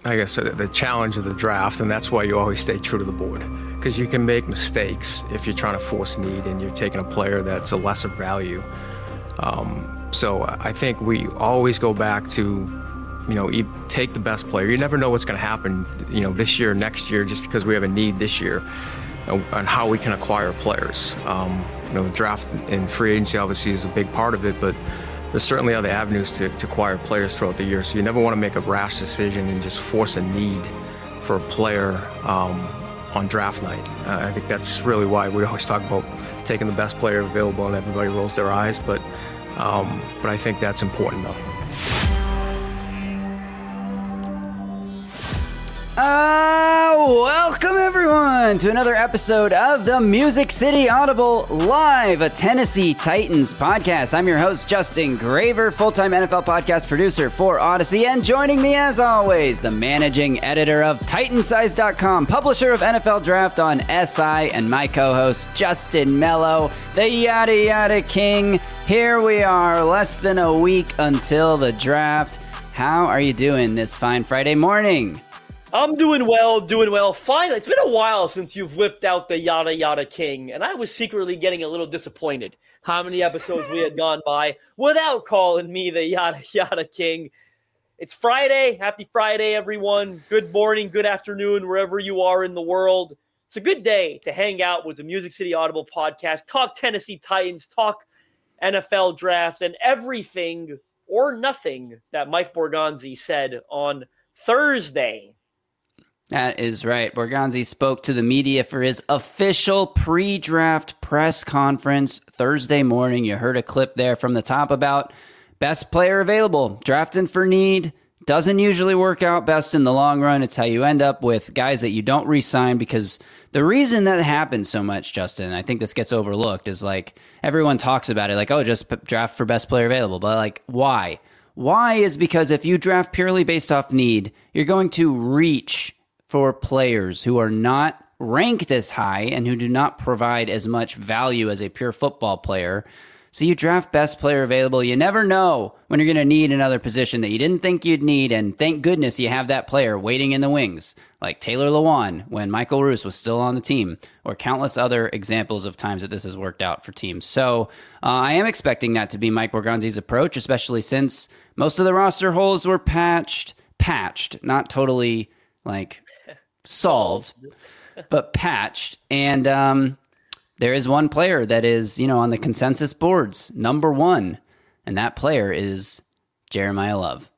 I guess, the challenge of the draft, and that's why you always stay true to the board. Because you can make mistakes if you're trying to force need and you're taking a player that's a lesser value. So I think we always go back to, you take the best player. You never know what's going to happen, this year, next year, just because we have a need this year, and how we can acquire players. The draft and free agency obviously is a big part of it, but there's certainly other avenues to acquire players throughout the year. So you never want to make a rash decision and just force a need for a player on draft night. I think that's really why we always talk about taking the best player available, and everybody rolls their eyes. But I think that's important, though. Welcome everyone to another episode of the Music City Audible Live, a Tennessee Titans podcast. I'm your host, Justin Graver, full-time NFL podcast producer for Odyssey, and joining me as always, the managing editor of Titansize.com, publisher of NFL Draft on SI, and my co-host, Justin Mello, the Yada Yada King. Here we are, less than a week until the draft. How are you doing this fine Friday morning? I'm doing well. Finally, it's been a while since you've whipped out the Yada Yada King, and I was secretly getting a little disappointed how many episodes we had gone by without calling me the Yada Yada King. It's Friday. Happy Friday, everyone. Good morning, good afternoon, wherever you are in the world. It's a good day to hang out with the Music City Audible podcast, talk Tennessee Titans, talk NFL draft, and everything or nothing that Mike Borgonzi said on Thursday. That is right. Borgonzi spoke to the media for his official pre-draft press conference Thursday morning. You heard a clip there from the top about best player available, drafting for need. Doesn't usually work out best in the long run. It's how you end up with guys that you don't re-sign, because the reason that happens so much, Justin, I think this gets overlooked, is like everyone talks about it like, oh, just draft for best player available. But like, why? Why is because if you draft purely based off need, you're going to reach for players who are not ranked as high and who do not provide as much value as a pure football player. So you draft best player available. You never know when you're going to need another position that you didn't think you'd need, and thank goodness you have that player waiting in the wings, like Taylor Lewan when Michael Roos was still on the team, or countless other examples of times that this has worked out for teams. So I am expecting that to be Mike Borgonzi's approach, especially since most of the roster holes were patched, not totally like solved, but patched. And there is one player that is, on the consensus boards, number one, and that player is Jeremiah Love.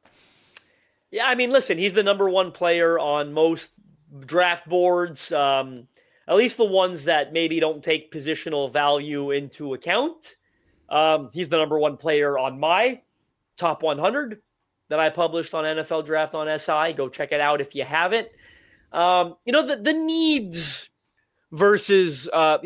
Yeah, I mean, listen, he's the number one player on most draft boards, at least the ones that maybe don't take positional value into account. He's the number one player on my top 100 that I published on NFL Draft on SI. Go check it out if you haven't. The needs versus,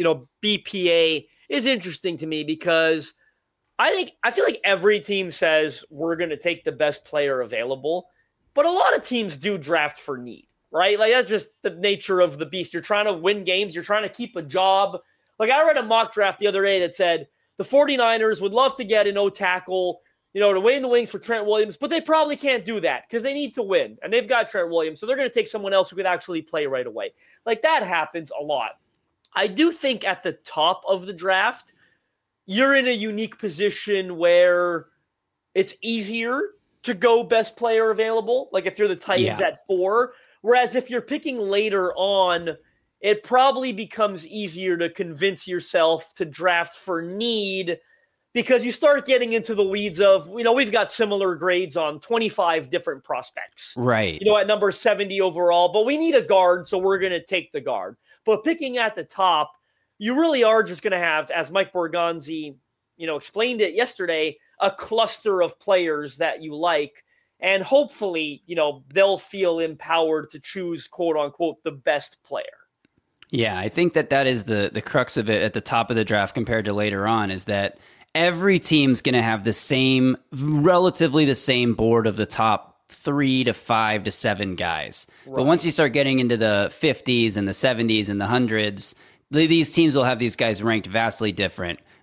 BPA is interesting to me, because I feel like every team says we're going to take the best player available, but a lot of teams do draft for need, right? Like, that's just the nature of the beast. You're trying to win games. You're trying to keep a job. Like, I read a mock draft the other day that said the 49ers would love to get an O-tackle, to wait in the wings for Trent Williams, but they probably can't do that because they need to win, and they've got Trent Williams, so they're going to take someone else who could actually play right away. Like, that happens a lot. I do think at the top of the draft, you're in a unique position where it's easier to go best player available, like if you're the Titans at 4, whereas if you're picking later on, it probably becomes easier to convince yourself to draft for need, because you start getting into the weeds of, we've got similar grades on 25 different prospects. Right. At number 70 overall, but we need a guard, so we're going to take the guard. But picking at the top, you really are just going to have, as Mike Borgonzi, explained it yesterday, a cluster of players that you like. And hopefully, they'll feel empowered to choose, quote unquote, the best player. Yeah, I think that is the crux of it at the top of the draft compared to later on, is that every team's going to have relatively the same board of the top 3 to 5 to 7 guys. Right. But once you start getting into the 50s and the 70s and the 100s, these teams will have these guys ranked vastly different.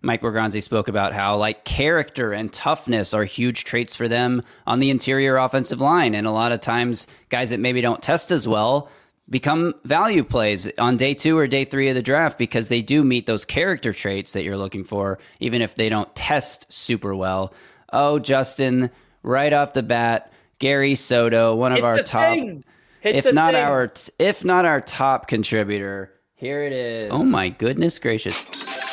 Mike Borgonzi spoke about how like character and toughness are huge traits for them on the interior offensive line. And a lot of times guys that maybe don't test as well become value plays on day 2 or day 3 of the draft because they do meet those character traits that you're looking for, even if they don't test super well. Oh, Justin, right off the bat, Gary Soto, one of our top, if not our top contributor. Here it is. Oh my goodness gracious.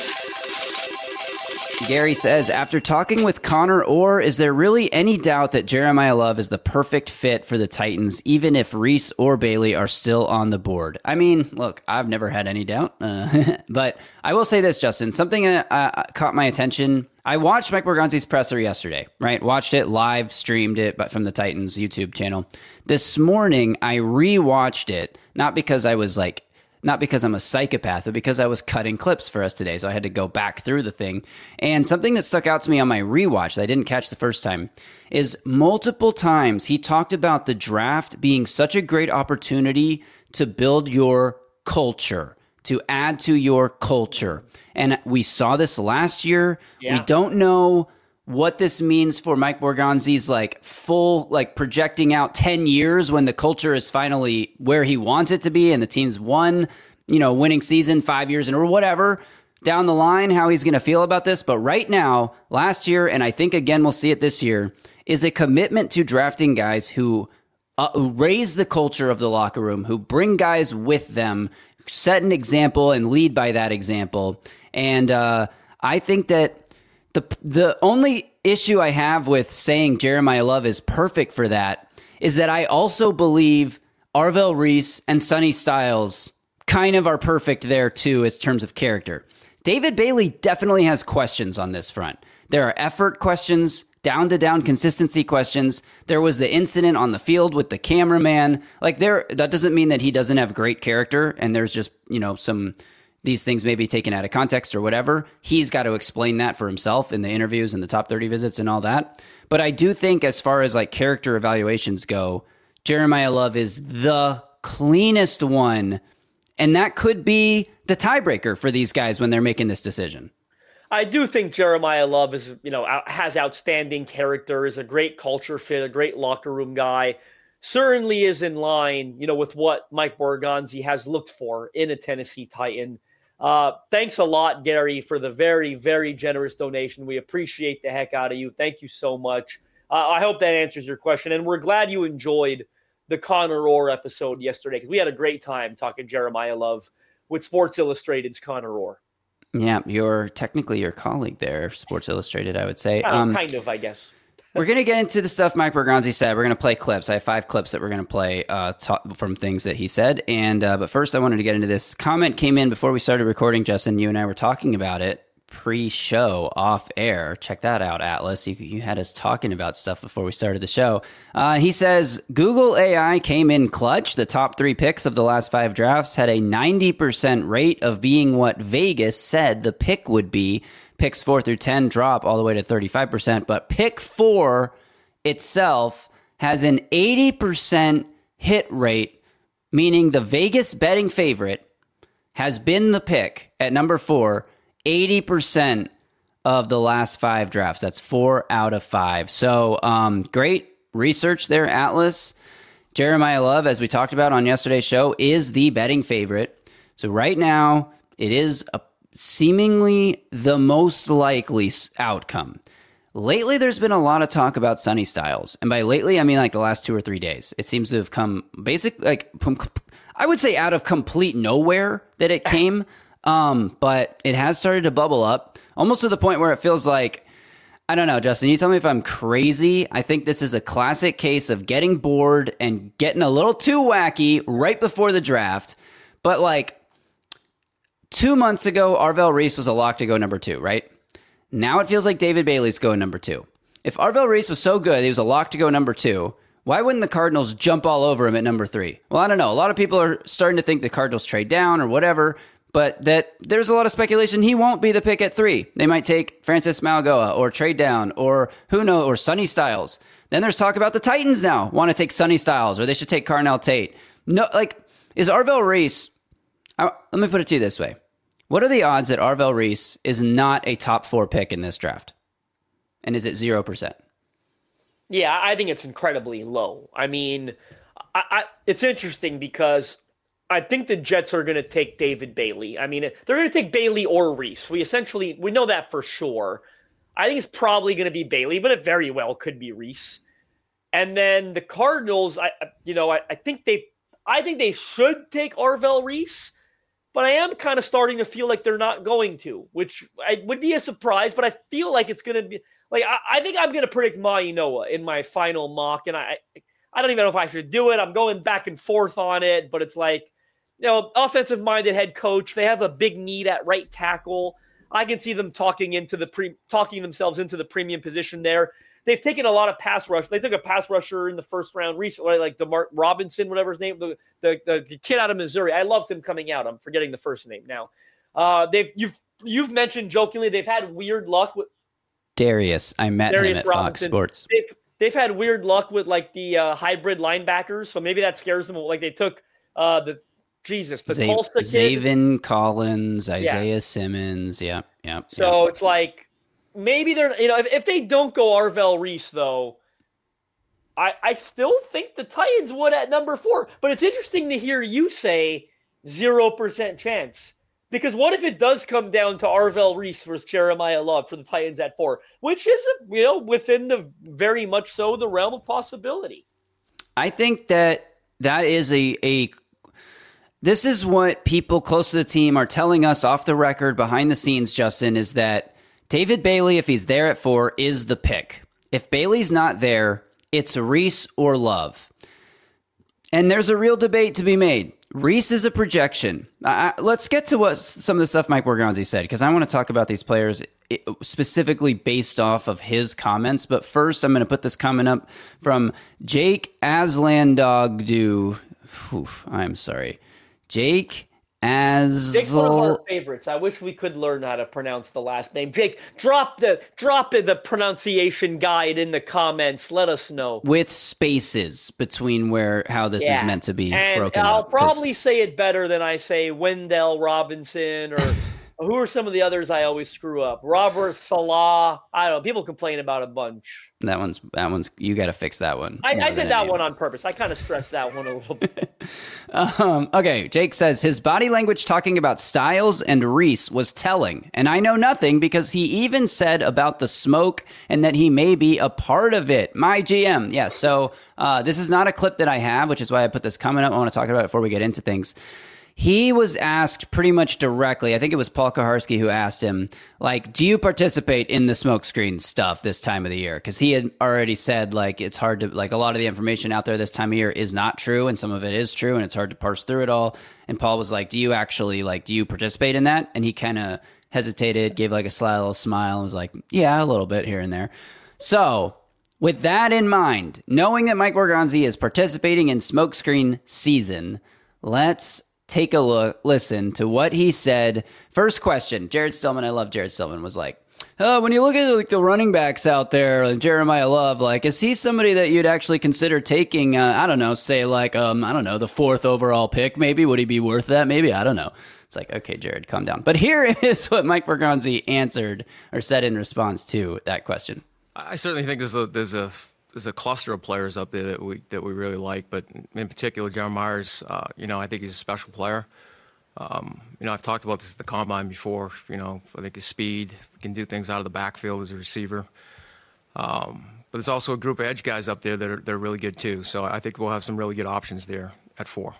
Gary says, after talking with Connor Orr, is there really any doubt that Jeremiah Love is the perfect fit for the Titans, even if Reese or Bailey are still on the board? I mean, look, I've never had any doubt, but I will say this, Justin, something caught my attention. I watched Mike Borgonzi's presser yesterday, right? Watched it live, streamed it, but from the Titans YouTube channel. This morning, I rewatched it, not because I'm a psychopath, but because I was cutting clips for us today. So I had to go back through the thing. And something that stuck out to me on my rewatch that I didn't catch the first time is multiple times he talked about the draft being such a great opportunity to build your culture, to add to your culture. And we saw this last year. Yeah. We don't know what this means for Mike Borgonzi's projecting out 10 years when the culture is finally where he wants it to be and the team's won, winning season 5 years or whatever down the line, how he's going to feel about this. But right now, last year, and I think again we'll see it this year, is a commitment to drafting guys who raise the culture of the locker room, who bring guys with them, set an example and lead by that example. And I think that the only issue I have with saying Jeremiah Love is perfect for that is that I also believe Arvell Reese and Sonny Styles kind of are perfect there too in terms of character. David Bailey definitely has questions on this front. There are effort questions, down-to-down consistency questions. There was the incident on the field with the cameraman. That doesn't mean that he doesn't have great character and there's just, some these things may be taken out of context or whatever. He's got to explain that for himself in the interviews and the top 30 visits and all that. But I do think as far as character evaluations go, Jeremiah Love is the cleanest one. And that could be the tiebreaker for these guys when they're making this decision. I do think Jeremiah Love is, has outstanding character, is a great culture fit, a great locker room guy. Certainly is in line, with what Mike Borgonzi has looked for in a Tennessee Titan. Thanks a lot, Gary, for the very, very generous donation. We appreciate the heck out of you. Thank you so much. I hope that answers your question. And we're glad you enjoyed the Connor Orr episode yesterday because we had a great time talking Jeremiah Love with Sports Illustrated's Connor Orr. Yeah, you're technically your colleague there, Sports Illustrated, I would say. Kind of, I guess. We're going to get into the stuff Mike Borgonzi said. We're going to play clips. I have 5 clips that we're going to play from things that he said. And but first, I wanted to get into this. Comment came in before we started recording, Justin. You and I were talking about it pre-show, off air. Check that out, Atlas. You had us talking about stuff before we started the show. He says, Google AI came in clutch. The top 3 picks of the last 5 drafts had a 90% rate of being what Vegas said the pick would be. Picks 4 through 10 drop all the way to 35%, but pick 4 itself has an 80% hit rate, meaning the Vegas betting favorite has been the pick at number 4 80% of the last 5 drafts. That's 4 out of 5. So great research there, Atlas. Jeremiah Love, as we talked about on yesterday's show, is the betting favorite. So right now, it is seemingly the most likely outcome. Lately, there's been a lot of talk about Sonny Styles. And by lately, I mean the last 2 or 3 days. It seems to have come I would say out of complete nowhere that it came. But it has started to bubble up almost to the point where it feels like, I don't know, Justin, you tell me if I'm crazy. I think this is a classic case of getting bored and getting a little too wacky right before the draft. But 2 months ago, Arvell Reese was a lock to go number 2, right? Now it feels like David Bailey's going number 2. If Arvell Reese was so good, he was a lock to go number 2, why wouldn't the Cardinals jump all over him at number 3? Well, I don't know. A lot of people are starting to think the Cardinals trade down or whatever. But that there's a lot of speculation he won't be the pick at 3. They might take Francis Mauigoa or trade down or who knows, or Sonny Styles. Then there's talk about the Titans now want to take Sonny Styles or they should take Carnell Tate. No, is Arvell Reese, let me put it to you this way. What are the odds that Arvel Reese is not a top 4 pick in this draft? And is it 0%? Yeah, I think it's incredibly low. I mean, it's interesting because I think the Jets are going to take David Bailey. I mean, they're going to take Bailey or Reese. We know that for sure. I think it's probably going to be Bailey, but it very well could be Reese. And then the Cardinals, I think they should take Arvel Reese, but I am kind of starting to feel like they're not going to, which would be a surprise. But I feel like it's going to be like I think I'm going to predict Mainoa in my final mock, and I don't even know if I should do it. I'm going back and forth on it, but it's like, offensive-minded head coach. They have a big need at right tackle. I can see them talking themselves into the premium position there. They've taken a lot of pass rush. They took a pass rusher in the first round recently, like DeMar Robinson, whatever his name, the kid out of Missouri. I loved him coming out. I'm forgetting the first name now. You've mentioned jokingly they've had weird luck with Darius. I met him at Fox Sports. They've had weird luck with like the hybrid linebackers, so maybe that scares them. Like they took the Tulsa kid. Zaven Collins, Isaiah Simmons. Yeah. So it's like maybe they're, if they don't go Arvel Reese, though, I still think the Titans would at number 4. But it's interesting to hear you say 0% chance. Because what if it does come down to Arvel Reese versus Jeremiah Love for the Titans at 4, which is, within the very much so the realm of possibility. I think that is this is what people close to the team are telling us off the record, behind the scenes, Justin, is that David Bailey, if he's there at 4, is the pick. If Bailey's not there, it's Reese or Love. And there's a real debate to be made. Reese is a projection. Let's get to what some of the stuff Mike Borgonzi said, because I want to talk about these players specifically based off of his comments. But first, I'm going to put this comment up from Jake Aslandogdu. I'm sorry. Jake's one of our favorites. I wish we could learn how to pronounce the last name. Jake, drop the pronunciation guide in the comments. Let us know. With spaces between how this is meant to be broken I'll up. Probably say it better than I say Wendell Robinson or who are some of the others I always screw up? Robert Salah. I don't know. People complain about a bunch. That one's you got to fix that one. I did that one on purpose. I kind of stressed that one a little bit. Okay, Jake says his body language talking about Styles and Reese was telling, and I know nothing because he even said about the smoke and that he may be a part of it. My GM. Yeah, so this is not a clip that I have, which is why I put this comment up. I want to talk about it before we get into things. He was asked pretty much directly, I think it was Paul Kaharski who asked him, like, do you participate in the smokescreen stuff this time of the year? Because he had already said, like, it's hard to, like, a lot of the information out there this time of year is not true, and some of it is true, and it's hard to parse through it all. And Paul was like, do you participate in that? And he kind of hesitated, gave, like, a sly little smile, and was like, yeah, a little bit here and there. So, with that in mind, knowing that Mike Borgonzi is participating in smokescreen season, let's take a listen to what he said. First question, Jared Stillman, I love Jared Stillman, was like, when you look at like the running backs out there, and Jeremiah Love, like, is he somebody that you'd actually consider taking, I don't know, say like, the 4th overall pick, maybe? Would he be worth that? Maybe, I don't know. It's like, okay, Jared, calm down. But here is what Mike Borgonzi answered or said in response to that question. I certainly think there's a cluster of players up there that we really like, but in particular, Jeremiah's, I think he's a special player. I've talked about this at the combine before. I think his speed, can do things out of the backfield as a receiver. But there's also a group of edge guys up there that are really good too. So I think we'll have some really good options there at 4.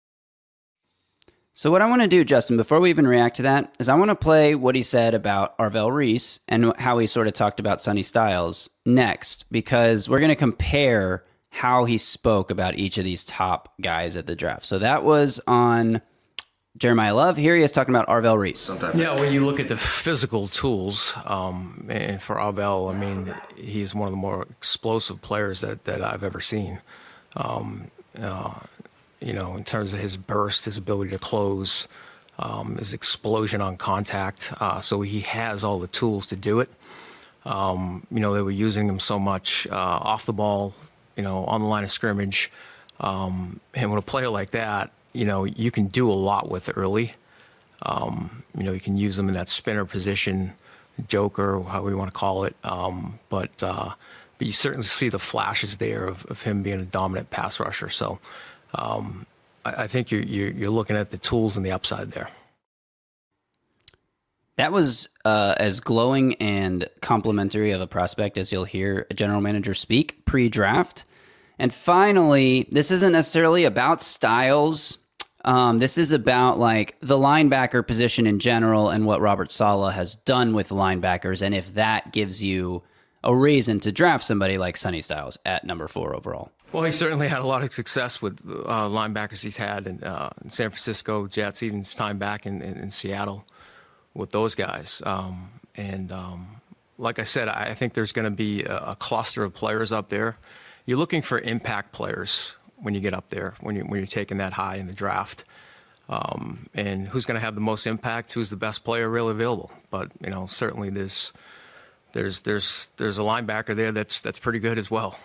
So what I want to do, Justin, before we even react to that, is I want to play what he said about Arvel Reese and how he sort of talked about Sonny Styles next, because we're going to compare how he spoke about each of these top guys at the draft. So that was on Jeremiah Love. Here he is talking about Arvel Reese. Yeah, when you look at the physical tools, and for Arvel, I mean, he's one of the more explosive players that I've ever seen. In terms of his burst, his ability to close, his explosion on contact. So he has all the tools to do it. They were using him so much off the ball, on the line of scrimmage. And with a player like that, you can do a lot with early. You can use him in that spinner position, joker, however you want to call it. But you certainly see the flashes there of him being a dominant pass rusher. So I think you're looking at the tools and the upside there. That was as glowing and complimentary of a prospect as you'll hear a general manager speak pre-draft. And finally, this isn't necessarily about Styles. This is about like the linebacker position in general and what Robert Saleh has done with linebackers, and if that gives you a reason to draft somebody like Sonny Styles at number 4 overall. Well, he certainly had a lot of success with linebackers he's had in San Francisco Jets, even his time back in Seattle with those guys. Like I said, I think there's going to be a cluster of players up there. You're looking for impact players when you get up there, when you're taking that high in the draft. And who's going to have the most impact, who's the best player really available. But, certainly there's a linebacker there that's pretty good as well.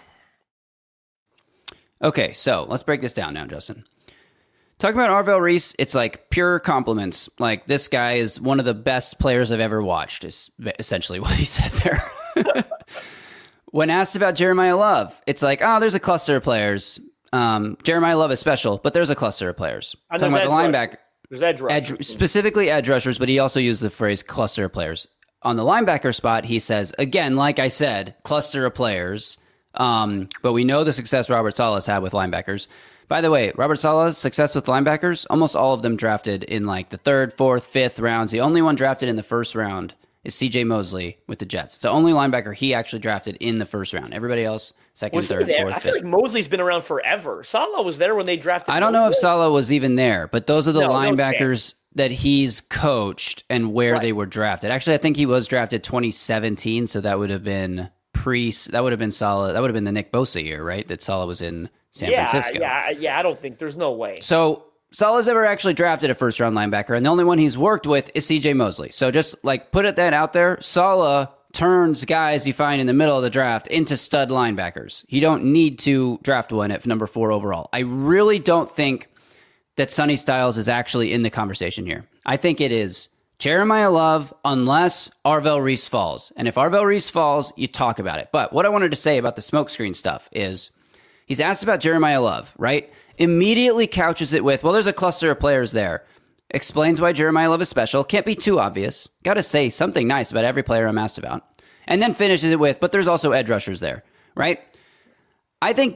Okay, so let's break this down now, Justin. Talking about Arvell Reese, it's like pure compliments. Like, this guy is one of the best players I've ever watched, is essentially what he said there. When asked about Jeremiah Love, it's like, there's a cluster of players. Jeremiah Love is special, but there's a cluster of players. Talking about the linebacker. There's edge rushers. Specifically edge rushers, but he also used the phrase cluster of players. On the linebacker spot, he says, again, like I said, cluster of players. But we know the success Robert Saleh has had with linebackers. By the way, Robert Saleh's success with linebackers, almost all of them drafted in like the 3rd, 4th, 5th rounds. The only one drafted in the 1st round is C.J. Mosley with the Jets. It's the only linebacker he actually drafted in the 1st round. Everybody else, 2nd, 3rd, 4th, 5th. I feel like Mosley's been around forever. Saleh was there when they drafted. I don't know if Saleh was even there, but those are the linebackers that he's coached and where they were drafted. Actually, I think he was drafted 2017, so that would have been that would have been Saleh. That would have been the Nick Bosa year, right? That Saleh was in San Francisco. Yeah. I don't think there's no way. So Saleh's ever actually drafted a 1st-round linebacker, and the only one he's worked with is C.J. Mosley. So just like put that out there. Saleh turns guys you find in the middle of the draft into stud linebackers. You don't need to draft one at number 4 overall. I really don't think that Sonny Styles is actually in the conversation here. I think it is Jeremiah Love unless Arvell Reese falls. And if Arvell Reese falls, you talk about it. But what I wanted to say about the smokescreen stuff is he's asked about Jeremiah Love, right? Immediately couches it with, well, there's a cluster of players there. Explains why Jeremiah Love is special. Can't be too obvious. Got to say something nice about every player I'm asked about. And then finishes it with, but there's also edge rushers there, right? I think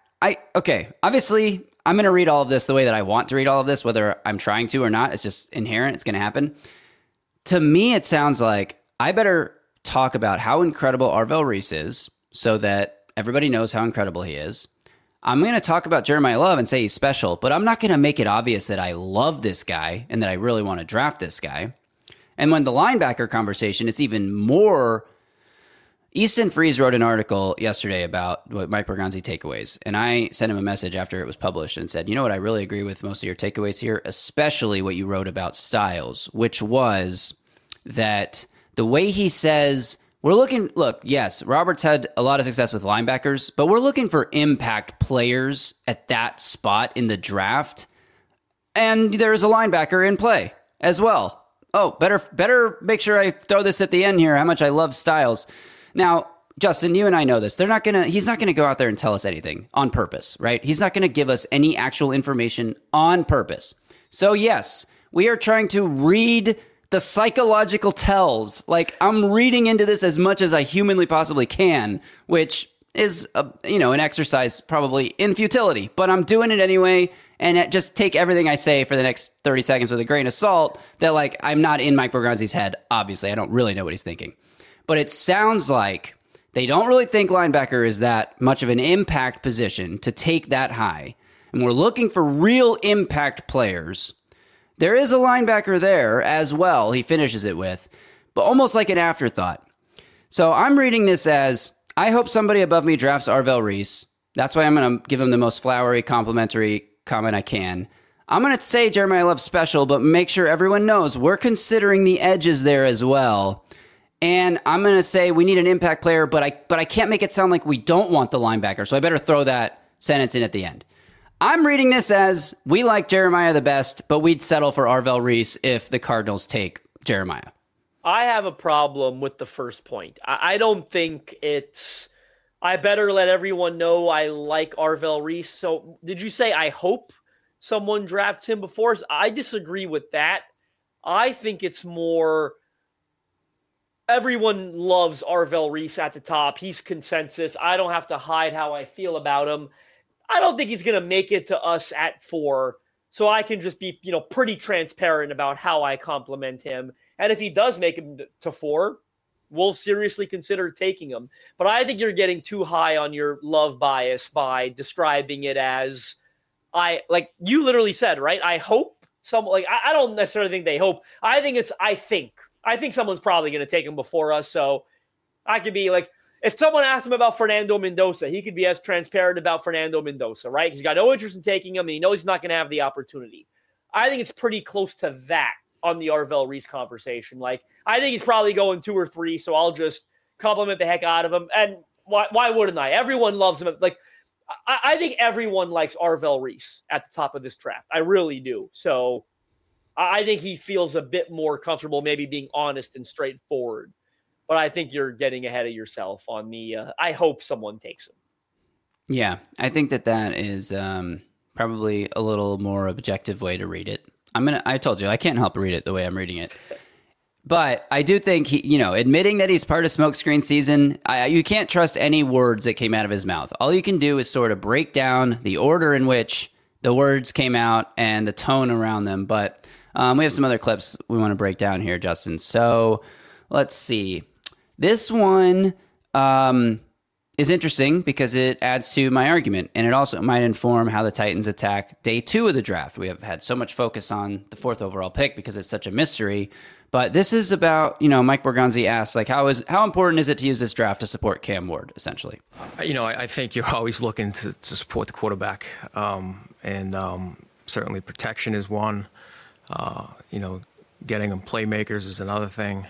obviously I'm going to read all of this the way that I want to read all of this, whether I'm trying to or not. It's just inherent. It's going to happen. To me, it sounds like I better talk about how incredible Arvell Reese is so that everybody knows how incredible he is. I'm going to talk about Jeremiah Love and say he's special, but I'm not going to make it obvious that I love this guy and that I really want to draft this guy. And when the linebacker conversation, it's even more. Easton Freeze wrote an article yesterday about what Mike Berganzi takeaways, and I sent him a message after it was published and said, you know what, I really agree with most of your takeaways here, especially what you wrote about Styles, which was that the way he says, yes, Robert's had a lot of success with linebackers, but we're looking for impact players at that spot in the draft, and there's a linebacker in play as well. Oh, better make sure I throw this at the end here, how much I love Styles. Now, Justin, you and I know this. He's not going to go out there and tell us anything on purpose, right? He's not going to give us any actual information on purpose. So yes, we are trying to read the psychological tells. Like, I'm reading into this as much as I humanly possibly can, which is, an exercise probably in futility, but I'm doing it anyway. And just take everything I say for the next 30 seconds with a grain of salt that, I'm not in Mike Berganzi's head. Obviously, I don't really know what he's thinking. But it sounds like they don't really think linebacker is that much of an impact position to take that high. And we're looking for real impact players. There is a linebacker there as well, he finishes it with, but almost like an afterthought. So I'm reading this as, I hope somebody above me drafts Arvell Reese. That's why I'm going to give him the most flowery, complimentary comment I can. I'm going to say Jeremiah Love's special, but make sure everyone knows we're considering the edges there as well. And I'm going to say we need an impact player, but I can't make it sound like we don't want the linebacker, so I better throw that sentence in at the end. I'm reading this as we like Jeremiah the best, but we'd settle for Arvel Reese if the Cardinals take Jeremiah. I have a problem with the first point. I don't think it's... I better let everyone know I like Arvel Reese. So did you say I hope someone drafts him before us? I disagree with that. I think it's more... Everyone loves Arvel Reese at the top. He's consensus. I don't have to hide how I feel about him. I don't think he's going to make it to us at 4. So I can just be, pretty transparent about how I compliment him. And if he does make him to 4, we'll seriously consider taking him. But I think you're getting too high on your love bias by describing it as you literally said, right? I hope I don't necessarily think they hope. I think someone's probably going to take him before us. So I could be like, if someone asked him about Fernando Mendoza, he could be as transparent about Fernando Mendoza, right? He's got no interest in taking him, and he knows he's not going to have the opportunity. I think it's pretty close to that on the Arvel Reese conversation. Like, I think he's probably going 2 or 3, so I'll just compliment the heck out of him. And why wouldn't I? Everyone loves him. Like, I think everyone likes Arvel Reese at the top of this draft. I really do. So I think he feels a bit more comfortable maybe being honest and straightforward. But I think you're getting ahead of yourself on the I hope someone takes him. Yeah, I think that is probably a little more objective way to read it. I told you, I can't help but read it the way I'm reading it. But I do think he, admitting that he's part of smokescreen season, you can't trust any words that came out of his mouth. All you can do is sort of break down the order in which the words came out and the tone around them. But we have some other clips we want to break down here, Justin. So let's see. This one is interesting because it adds to my argument, and it also might inform how the Titans attack day 2 of the draft. We have had so much focus on the 4th overall pick because it's such a mystery. But this is about, Mike Borgonzi asks, how important is it to use this draft to support Cam Ward, essentially? I think you're always looking to support the quarterback. And certainly protection is one. Getting them playmakers is another thing.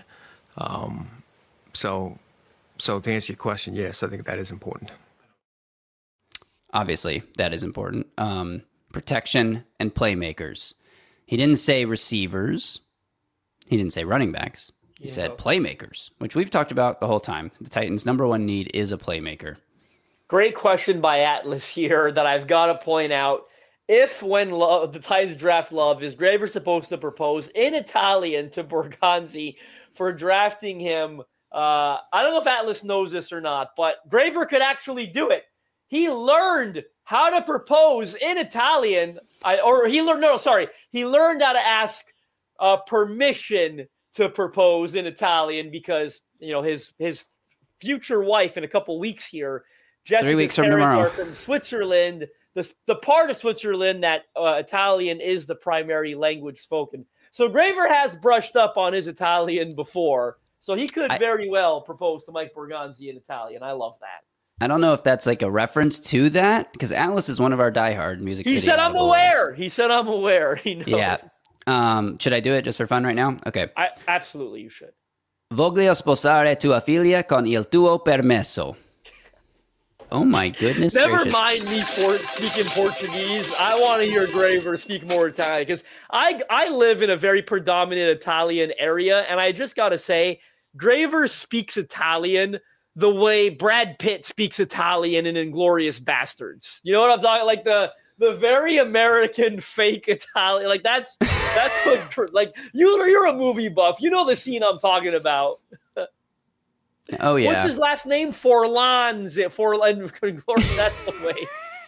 So to answer your question, yes, I think that is important. Obviously, that is important. Protection and playmakers. He didn't say receivers. He didn't say running backs. He said playmakers, which we've talked about the whole time. The Titans' number 1 need is a playmaker. Great question by Atlas here that I've got to point out. If when the Titans draft Love, is Graver supposed to propose in Italian to Borgonzi for drafting him? I don't know if Atlas knows this or not, but Graver could actually do it. He learned how to propose in Italian. He learned how to ask permission to propose in Italian because, his future wife in a couple weeks here, Jessica 3 weeks from tomorrow, from Switzerland, the part of Switzerland that Italian is the primary language spoken. So Graver has brushed up on his Italian before. So he could very well propose to Mike Borgonzi in Italian. I love that. I don't know if that's like a reference to that, because Atlas is one of our diehard Music City. He said, I'm aware. He said, I'm aware. He knows. Yeah. Should I do it just for fun right now? Okay. Absolutely, you should. Voglio sposare tua figlia con il tuo permesso. Oh my goodness gracious. Mind me speaking Portuguese. I want to hear Graver speak more Italian because I live in a very predominant Italian area, and I just got to say, Graver speaks Italian the way Brad Pitt speaks Italian in Inglourious Bastards. You know what I'm talking? Like the very American fake Italian. Like that's what, like you're a movie buff. You know the scene I'm talking about. Oh yeah. What's his last name? Forlans. That's the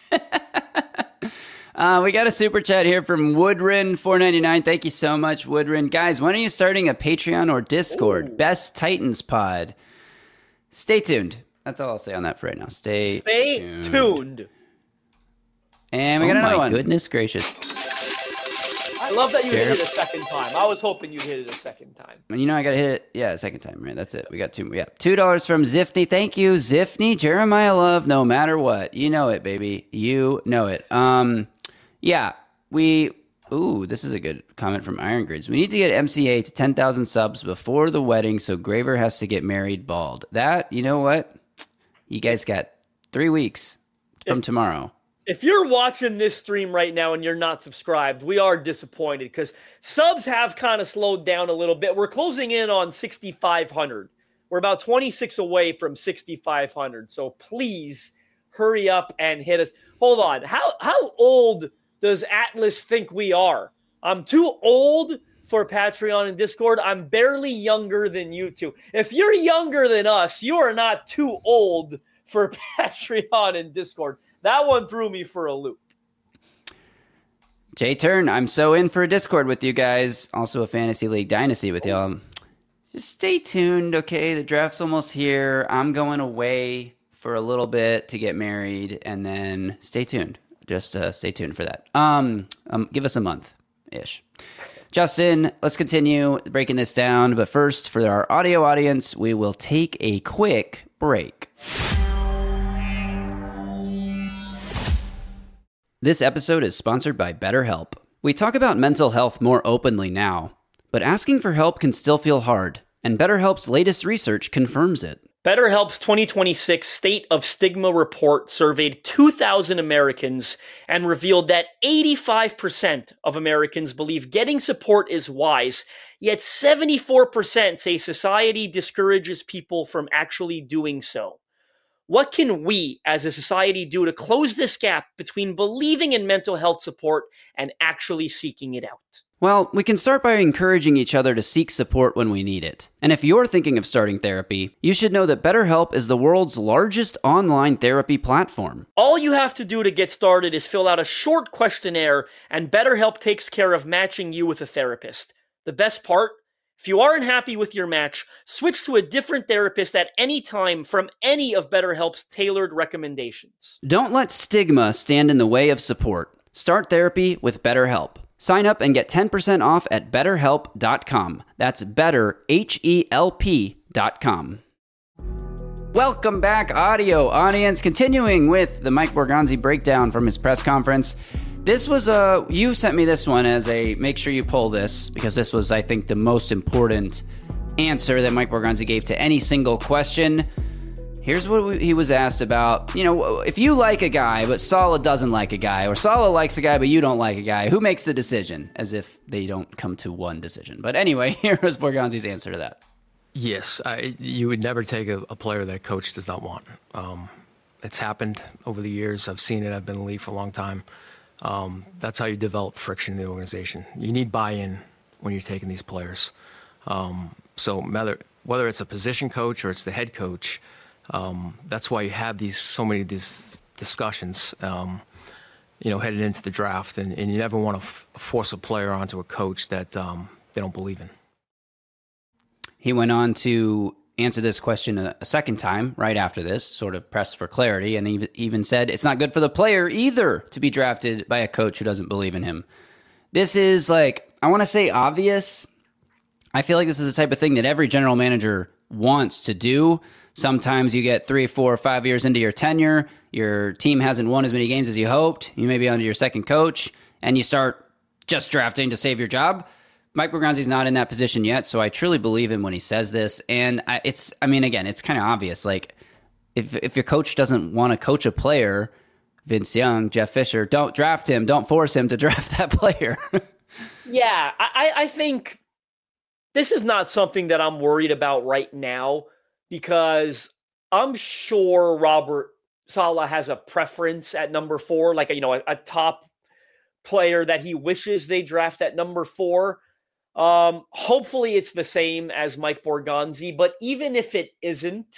way. We got a super chat here from Woodrin 499. Thank you so much, Woodrin. Guys, when are you starting a Patreon or Discord? Ooh. Best Titans pod. Stay tuned. That's all I'll say on that for right now. Stay tuned. And we got another one. Goodness gracious. I love that you hit it a second time. I was hoping you'd hit it a second time. I got to hit it. A second time, right? That's it. We got two. Yeah. $2 from Zifney. Thank you, Zifney. Jeremiah Love, no matter what. You know it, baby. You know it. Yeah. This is a good comment from Iron Grids. We need to get MCA to 10,000 subs before the wedding so Graver has to get married bald. That, you know what? You guys got 3 weeks from tomorrow. If you're watching this stream right now and you're not subscribed, we are disappointed because subs have kind of slowed down a little bit. We're closing in on 6,500. We're about 26 away from 6,500. So please hurry up and hit us. Hold on. How old does Atlas think we are? I'm too old for Patreon and Discord. I'm barely younger than you two. If you're younger than us, you are not too old for Patreon and Discord. That one threw me for a loop. J-Turn, I'm so in for a Discord with you guys. Also a Fantasy League Dynasty with y'all. Just stay tuned, okay? The draft's almost here. I'm going away for a little bit to get married, and then stay tuned. Just stay tuned for that. Give us a month-ish. Justin, let's continue breaking this down. But first, for our audio audience, we will take a quick break. This episode is sponsored by BetterHelp. We talk about mental health more openly now, but asking for help can still feel hard, and BetterHelp's latest research confirms it. BetterHelp's 2026 State of Stigma report surveyed 2,000 Americans and revealed that 85% of Americans believe getting support is wise, yet 74% say society discourages people from actually doing so. What can we as a society do to close this gap between believing in mental health support and actually seeking it out? Well, we can start by encouraging each other to seek support when we need it. And if you're thinking of starting therapy, you should know that BetterHelp is the world's largest online therapy platform. All you have to do to get started is fill out a short questionnaire, and BetterHelp takes care of matching you with a therapist. The best part? If you aren't happy with your match, switch to a different therapist at any time from any of BetterHelp's tailored recommendations. Don't let stigma stand in the way of support. Start therapy with BetterHelp. Sign up and get 10% off at BetterHelp.com. That's BetterHelp.com. Welcome back, audio audience. Continuing with the Mike Borgonzi breakdown from his press conference. This was you sent me this one as a make sure you pull this, because this was, I think, the most important answer that Mike Borgonzi gave to any single question. Here's what he was asked about. You know, if you like a guy, but Saleh doesn't like a guy, or Saleh likes a guy, but you don't like a guy, who makes the decision? As if they don't come to one decision. But anyway, here was Borgonzi's answer to that. Yes, you would never take a player that a coach does not want. It's happened over the years. I've seen it. I've been in the league for a long time. That's how you develop friction in the organization. You need buy-in when you're taking these players. So whether it's a position coach or it's the head coach, that's why you have so many of these discussions, headed into the draft, and you never want to force a player onto a coach that they don't believe in. He went on to answer this question a second time right after this, sort of pressed for clarity, and he even said it's not good for the player either to be drafted by a coach who doesn't believe in him. This is I want to say obvious. I feel like this is the type of thing that every general manager wants to do. Sometimes you get 3, 4, 5 years into your tenure, your team hasn't won as many games as you hoped, you may be under your second coach, and you start just drafting to save your job. Mike Borgonzi's not in that position yet, so I truly believe him when he says this. And it's kind of obvious. If your coach doesn't want to coach a player, Vince Young, Jeff Fisher, don't draft him. Don't force him to draft that player. Yeah, I think this is not something that I'm worried about right now, because I'm sure Robert Saleh has a preference at number 4, a top player that he wishes they draft at number 4. Hopefully it's the same as Mike Borgonzi, but even if it isn't,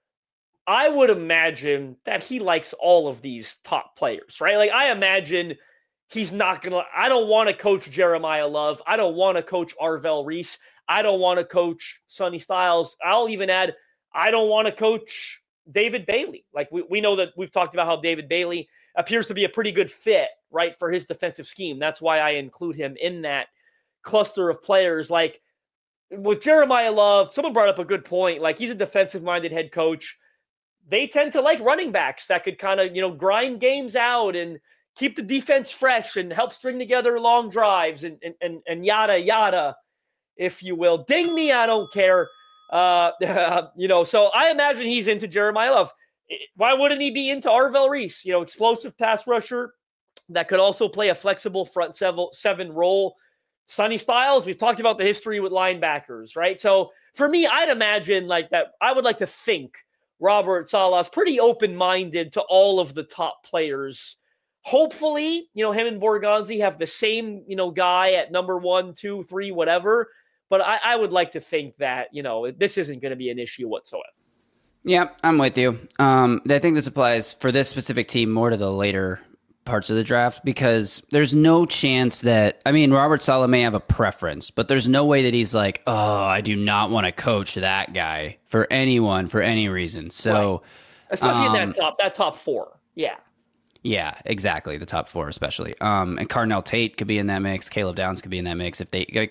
I would imagine that he likes all of these top players, right? I imagine he's not going to, I don't want to coach Jeremiah Love. I don't want to coach Arvel Reese. I don't want to coach Sonny Styles. I'll even add, I don't want to coach David Bailey. We know that we've talked about how David Bailey appears to be a pretty good fit, right, for his defensive scheme. That's why I include him in that cluster of players. With Jeremiah Love, someone brought up a good point. He's a defensive-minded head coach. They tend to like running backs that could kind of, grind games out and keep the defense fresh and help string together long drives and yada, yada, if you will. Ding me, I don't care. So I imagine he's into Jeremiah Love. Why wouldn't he be into Arvel Reese? Explosive pass rusher that could also play a flexible front seven role. Sonny Styles, we've talked about the history with linebackers, right? So for me, I'd imagine like that. I would like to think Robert Saleh's pretty open-minded to all of the top players. Hopefully, him and Borgonzi have the same, guy at number 1, 2, 3, whatever. But I would like to think that, this isn't going to be an issue whatsoever. Yeah, I'm with you. I think this applies for this specific team more to the later parts of the draft because there's no chance that, Robert Saleh may have a preference, but there's no way that he's like, oh, I do not want to coach that guy for anyone, for any reason. So, right. Especially in that top 4. Yeah. Yeah, exactly. The top 4, especially. And Carnell Tate could be in that mix. Caleb Downs could be in that mix. If they,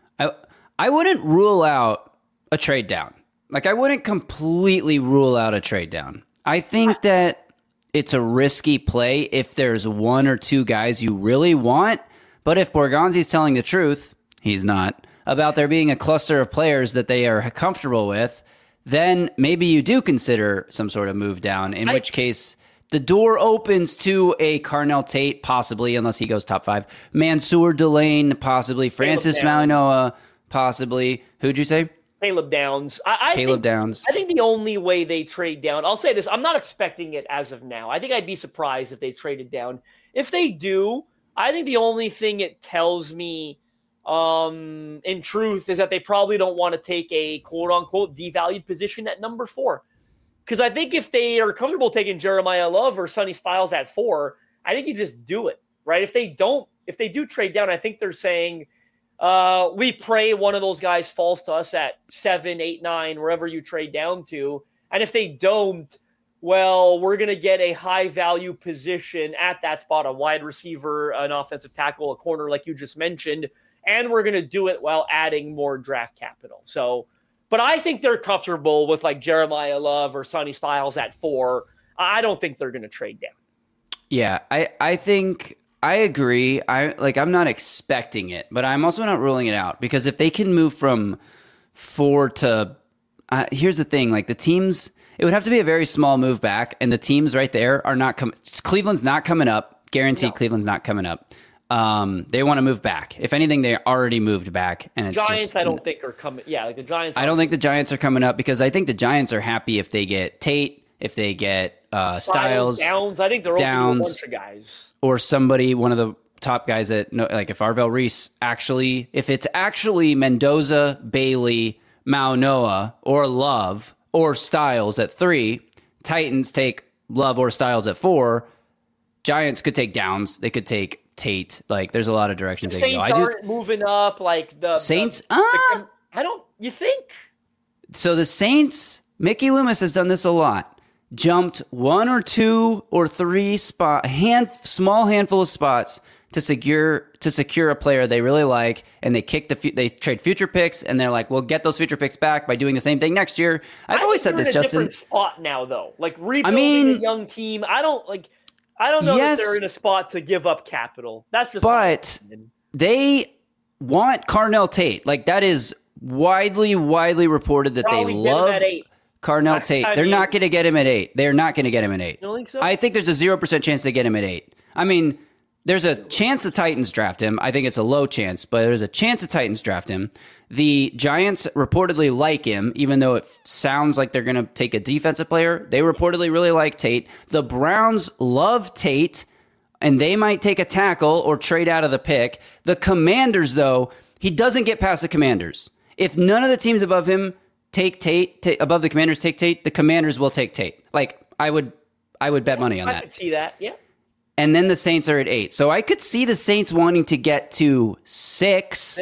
I wouldn't rule out a trade down. Like, I wouldn't completely rule out a trade down. I think that it's a risky play if there's 1 or 2 guys you really want. But if Borgonzi's telling the truth, he's not, about there being a cluster of players that they are comfortable with, then maybe you do consider some sort of move down, in which case the door opens to a Carnell Tate, possibly, unless he goes top 5. Mansour Delane, possibly. Francis Mauigoa, possibly. Who'd you say? Caleb Downs. Caleb Downs. I think the only way they trade down, I'll say this, I'm not expecting it as of now. I think I'd be surprised if they traded down. If they do, I think the only thing it tells me in truth is that they probably don't want to take a quote-unquote devalued position at number 4. Because I think if they are comfortable taking Jeremiah Love or Sonny Styles at 4, I think you just do it, right? If they do trade down, I think they're saying, we pray one of those guys falls to us at 7, 8, 9, wherever you trade down to. And if they don't, well, we're going to get a high value position at that spot, a wide receiver, an offensive tackle, a corner, like you just mentioned. And we're going to do it while adding more draft capital. So, but I think they're comfortable with like Jeremiah Love or Sonny Styles at 4. I don't think they're going to trade down. Yeah, I think I agree. I'm not expecting it, but I'm also not ruling it out because if they can move from 4 to here's the thing, like the teams, it would have to be a very small move back, and the teams right there are not coming. Cleveland's not coming up. Guaranteed, no. Cleveland's not coming up. They want to move back. If anything, they already moved back, and it's Giants. I don't think are coming. Yeah, like the Giants. I don't think the Giants are coming up because I think the Giants are happy if they get Tate, if they get Styles, Downs. I think they're open to a bunch of guys. Or somebody, one of the top guys that, like if Arvel Reese if it's actually Mendoza, Bailey, Mauigoa, or Love, or Styles at 3, Titans take Love or Styles at 4, Giants could take Downs, they could take Tate. Like, there's a lot of directions they can go. Saints aren't moving up, like the Saints. You think? So the Saints, Mickey Loomis has done this a lot. Jumped 1 or 2 or 3 small handful of spots to secure a player they really like, and they trade future picks, and they're like, we'll get those future picks back by doing the same thing next year. I've always said this, Justin. Different spot now, though, like rebuilding a young team. I don't know if they're in a spot to give up capital. That's just. But they want Carnell Tate. Like that is widely reported that probably they love Carnell Tate. They're not going to get him at 8. They're not going to get him at 8. You don't think so? I think there's a 0% chance they get him at 8. I mean, there's a chance the Titans draft him. I think it's a low chance, but there's a chance the Titans draft him. The Giants reportedly like him, even though it sounds like they're going to take a defensive player. They reportedly really like Tate. The Browns love Tate, and they might take a tackle or trade out of the pick. The Commanders, though, he doesn't get past the Commanders. If none of the teams above him take Tate, above the Commanders take Tate, the Commanders will take Tate. Like, I would bet money on that. I could see that, yeah. And then the Saints are at 8. So I could see the Saints wanting to get to 6.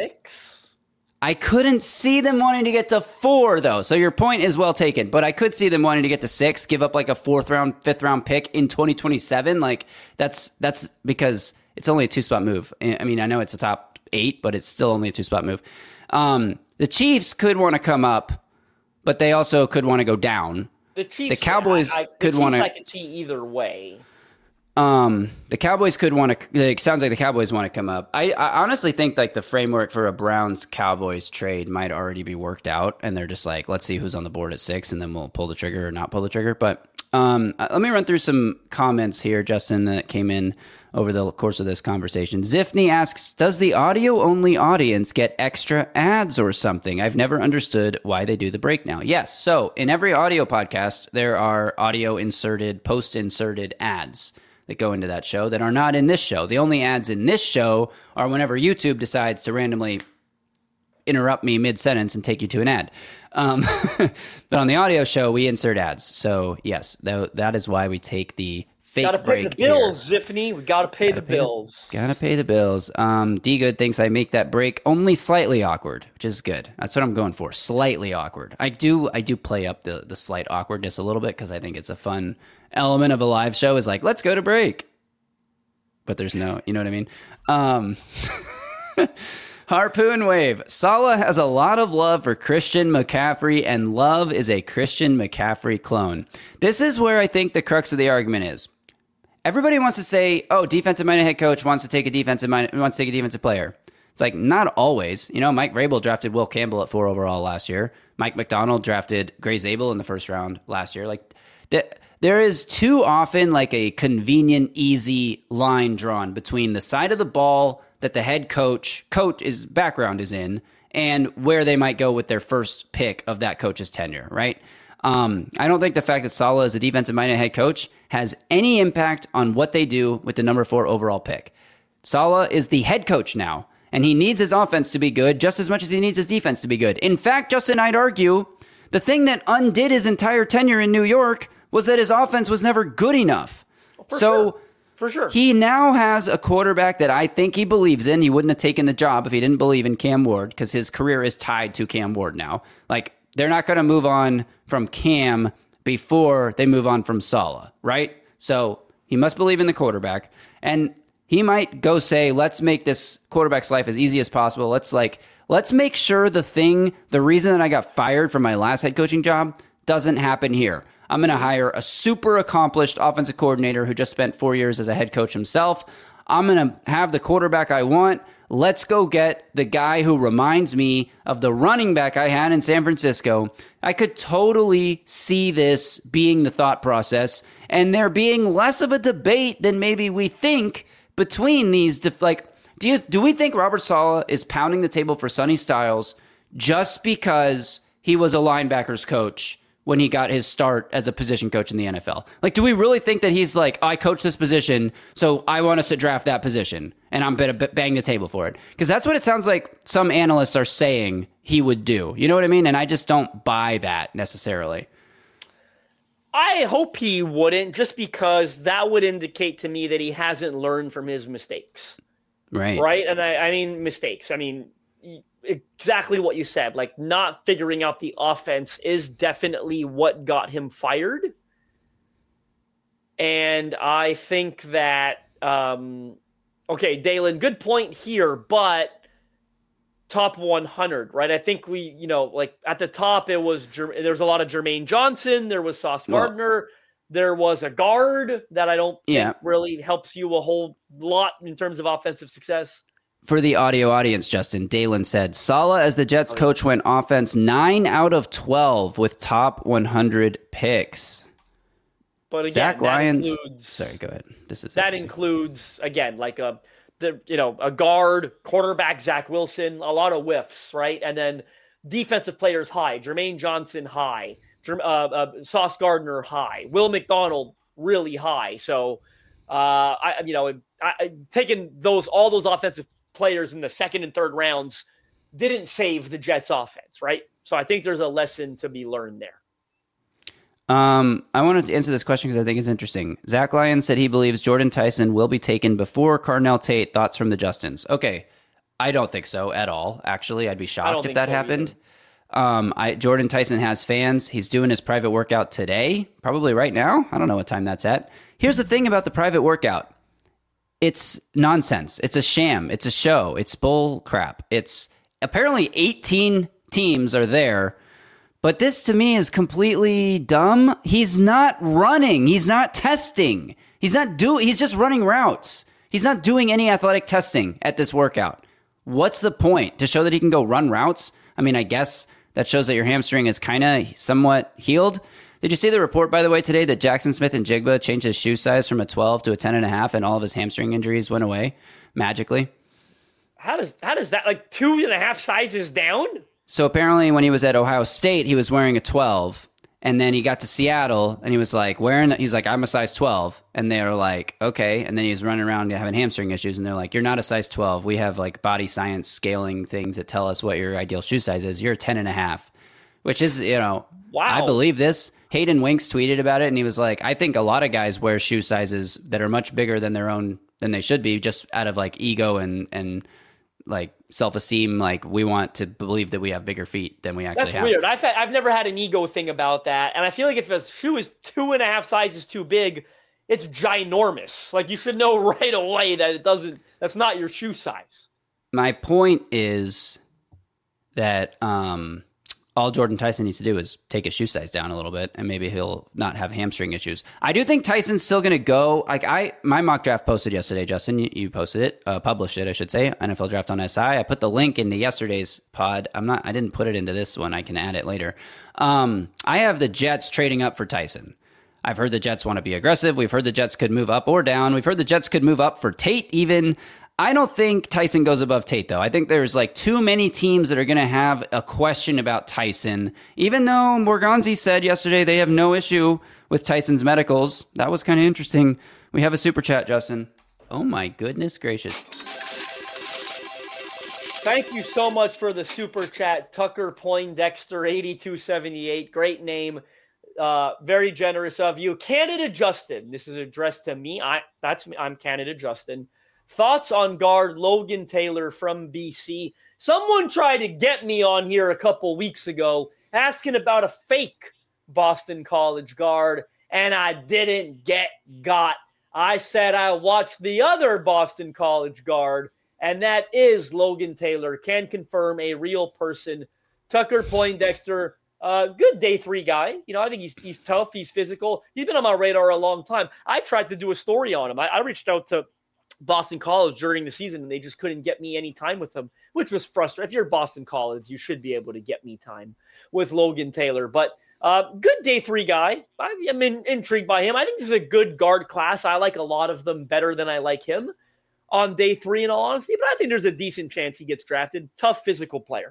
I couldn't see them wanting to get to 4, though. So your point is well taken. But I could see them wanting to get to 6, give up like a 4th round, 5th round pick in 2027. Like, that's because it's only a 2-spot move. I mean, I know it's a top 8, but it's still only a 2-spot move. The Chiefs could want to come up, but they also could want to go down. The Chiefs, the Cowboys could want to. I could see either way. The Cowboys could want to. It sounds like the Cowboys want to come up. I honestly think like the framework for a Browns Cowboys trade might already be worked out, and they're just like, let's see who's on the board at 6, and then we'll pull the trigger or not pull the trigger. But Let me run through some comments here, Justin, that came in over the course of this conversation. Ziffney asks, does the audio-only audience get extra ads or something? I've never understood why they do the break now. Yes, so in every audio podcast, there are audio-inserted, post-inserted ads that go into that show that are not in this show. The only ads in this show are whenever YouTube decides to randomly interrupt me mid-sentence and take you to an ad. But on the audio show, we insert ads. So, yes, that is why we take the fake break. Gotta pay the bills, Ziffney. We gotta pay the bills. Gotta pay the bills. D-Good thinks I make that break only slightly awkward, which is good. That's what I'm going for. Slightly awkward. I do play up the slight awkwardness a little bit because I think it's a fun element of a live show is like, let's go to break. But there's no, you know what I mean? Harpoon Wave. Saleh has a lot of love for Christian McCaffrey, and Love is a Christian McCaffrey clone. This is where I think the crux of the argument is. Everybody wants to say, oh, defensive-minded head coach wants to take a defensive player. It's like, not always. You know, Mike Vrabel drafted Will Campbell at 4 overall last year. Mike McDonald drafted Gray Zabel in the first round last year. Like, there is too often like a convenient, easy line drawn between the side of the ball that the head coach background is in and where they might go with their first pick of that coach's tenure, right? I don't think the fact that Saleh is a defensive-minded head coach has any impact on what they do with the number 4 overall pick. Saleh is the head coach now, and he needs his offense to be good just as much as he needs his defense to be good. In fact, Justin, I'd argue the thing that undid his entire tenure in New York was that his offense was never good enough. For sure. He now has a quarterback that I think he believes in. He wouldn't have taken the job if he didn't believe in Cam Ward because his career is tied to Cam Ward now. Like, they're not going to move on from Cam before they move on from Saleh, right? So he must believe in the quarterback. And he might go say, let's make this quarterback's life as easy as possible. Let's make sure the reason that I got fired from my last head coaching job doesn't happen here. I'm going to hire a super accomplished offensive coordinator who just spent 4 years as a head coach himself. I'm going to have the quarterback I want. Let's go get the guy who reminds me of the running back I had in San Francisco. I could totally see this being the thought process and there being less of a debate than maybe we think between these. Do we think Robert Saleh is pounding the table for Sonny Styles just because he was a linebackers coach when he got his start as a position coach in the NFL? Like, do we really think that he's like, I coach this position, so I want us to draft that position, and I'm going to bang the table for it? Because that's what it sounds like some analysts are saying he would do. You know what I mean? And I just don't buy that necessarily. I hope he wouldn't, just because that would indicate to me that he hasn't learned from his mistakes. Right? And I mean mistakes. I mean, exactly what you said, like not figuring out the offense is definitely what got him fired. And I think that, okay, Dalen, good point here, but top 100, right? I think we, like at the top, there's a lot of Jermaine Johnson. There was Sauce Gardner. There was a guard that I don't think really helps you a whole lot in terms of offensive success. For the audio audience, Justin, Dalen said, Saleh as the Jets coach went offense 9 out of 12 with top 100 picks. But again, Zach Lyons. Sorry, go ahead. That includes, again, like a guard, quarterback, Zach Wilson, a lot of whiffs, right? And then defensive players high, Jermaine Johnson high, Sauce Gardner high, Will McDonald really high. So, taking all those offensive players in the second and third rounds didn't save the Jets offense, right? So I think there's a lesson to be learned there. I wanted to answer this question because I think it's interesting. Zach Lyons said he believes Jordan Tyson will be taken before Carnell Tate. Thoughts from the Justins? Okay, I don't think so at all. Actually, I'd be shocked if that happened. Jordan Tyson has fans. He's doing his private workout today, probably right now. I don't know what time that's at. Here's the thing about the private workout. It's nonsense. It's a sham. It's a show. It's bull crap. It's apparently 18 teams are there, but this to me is completely dumb. He's not running. He's not testing. He's just running routes. He's not doing any athletic testing at this workout. What's the point? To show that he can go run routes? I mean, I guess that shows that your hamstring is kind of somewhat healed. Did you see the report, by the way, today that Jackson Smith-Njigba changed his shoe size from a 12 to a 10.5 and all of his hamstring injuries went away magically? How does that, like 2.5 sizes down? So apparently when he was at Ohio State, he was wearing a 12. And then he got to Seattle and he was like, he's like, I'm a size 12. And they were like, okay. And then he was running around having hamstring issues. And they're like, you're not a size 12. We have like body science scaling things that tell us what your ideal shoe size is. You're a 10.5, which is, wow. I believe this. Hayden Winks tweeted about it. And he was like, I think a lot of guys wear shoe sizes that are much bigger than than they should be, just out of like ego and like self-esteem. Like we want to believe that we have bigger feet than we actually have. That's weird. I've never had an ego thing about that. And I feel like if a shoe is 2.5 sizes too big, it's ginormous. Like you should know right away that that's not your shoe size. My point is that, all Jordan Tyson needs to do is take his shoe size down a little bit, and maybe he'll not have hamstring issues. I do think Tyson's still going to go. Like my mock draft posted yesterday, Justin. You posted it, published it, I should say. NFL Draft on SI. I put the link into yesterday's pod. I didn't put it into this one. I can add it later. I have the Jets trading up for Tyson. I've heard the Jets want to be aggressive. We've heard the Jets could move up or down. We've heard the Jets could move up for Tate even. I don't think Tyson goes above Tate, though. I think there's like too many teams that are going to have a question about Tyson. Even though Morganzi said yesterday they have no issue with Tyson's medicals. That was kind of interesting. We have a super chat, Justin. Oh my goodness gracious. Thank you so much for the super chat, Tucker Poindexter 8278. Great name. Very generous of you. Canada Justin. This is addressed to me. I'm Canada Justin. Thoughts on guard Logan Taylor from BC. Someone tried to get me on here a couple weeks ago asking about a fake Boston College guard, and I didn't get got. I said I watched the other Boston College guard, and that is Logan Taylor. Can confirm a real person. Tucker Poindexter, good day 3 guy. I think he's tough. He's physical. He's been on my radar a long time. I tried to do a story on him. I reached out to Boston College during the season, and they just couldn't get me any time with him, which was frustrating. If you're Boston College, you should be able to get me time with Logan Taylor. But good day 3 guy. I'm intrigued by him. I think this is a good guard class. I like a lot of them better than I like him on day 3, in all honesty. But I think there's a decent chance he gets drafted. Tough physical player.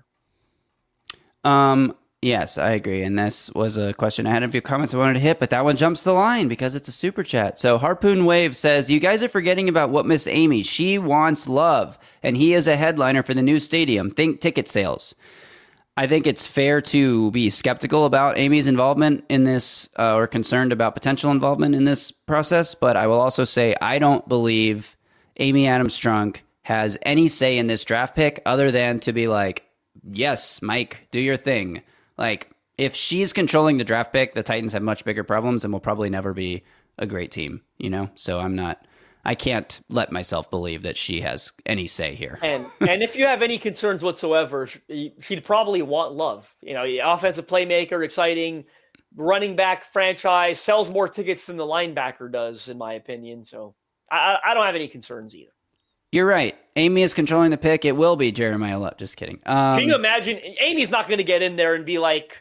Yes, I agree. And this was a question I had a few comments I wanted to hit, but that one jumps the line because it's a super chat. So Harpoon Wave says, you guys are forgetting about what Miss Amy. She wants love, and he is a headliner for the new stadium. Think ticket sales. I think it's fair to be skeptical about Amy's involvement in this, or concerned about potential involvement in this process. But I will also say I don't believe Amy Adams-Strunk has any say in this draft pick other than to be like, yes, Mike, do your thing. Like, if she's controlling the draft pick, the Titans have much bigger problems and will probably never be a great team, So I can't let myself believe that she has any say here. And if you have any concerns whatsoever, she'd probably want love. Offensive playmaker, exciting, running back franchise, sells more tickets than the linebacker does, in my opinion. So I don't have any concerns either. You're right. Amy is controlling the pick. It will be Jeremiah Love. Just kidding. Can you imagine? Amy's not going to get in there and be like,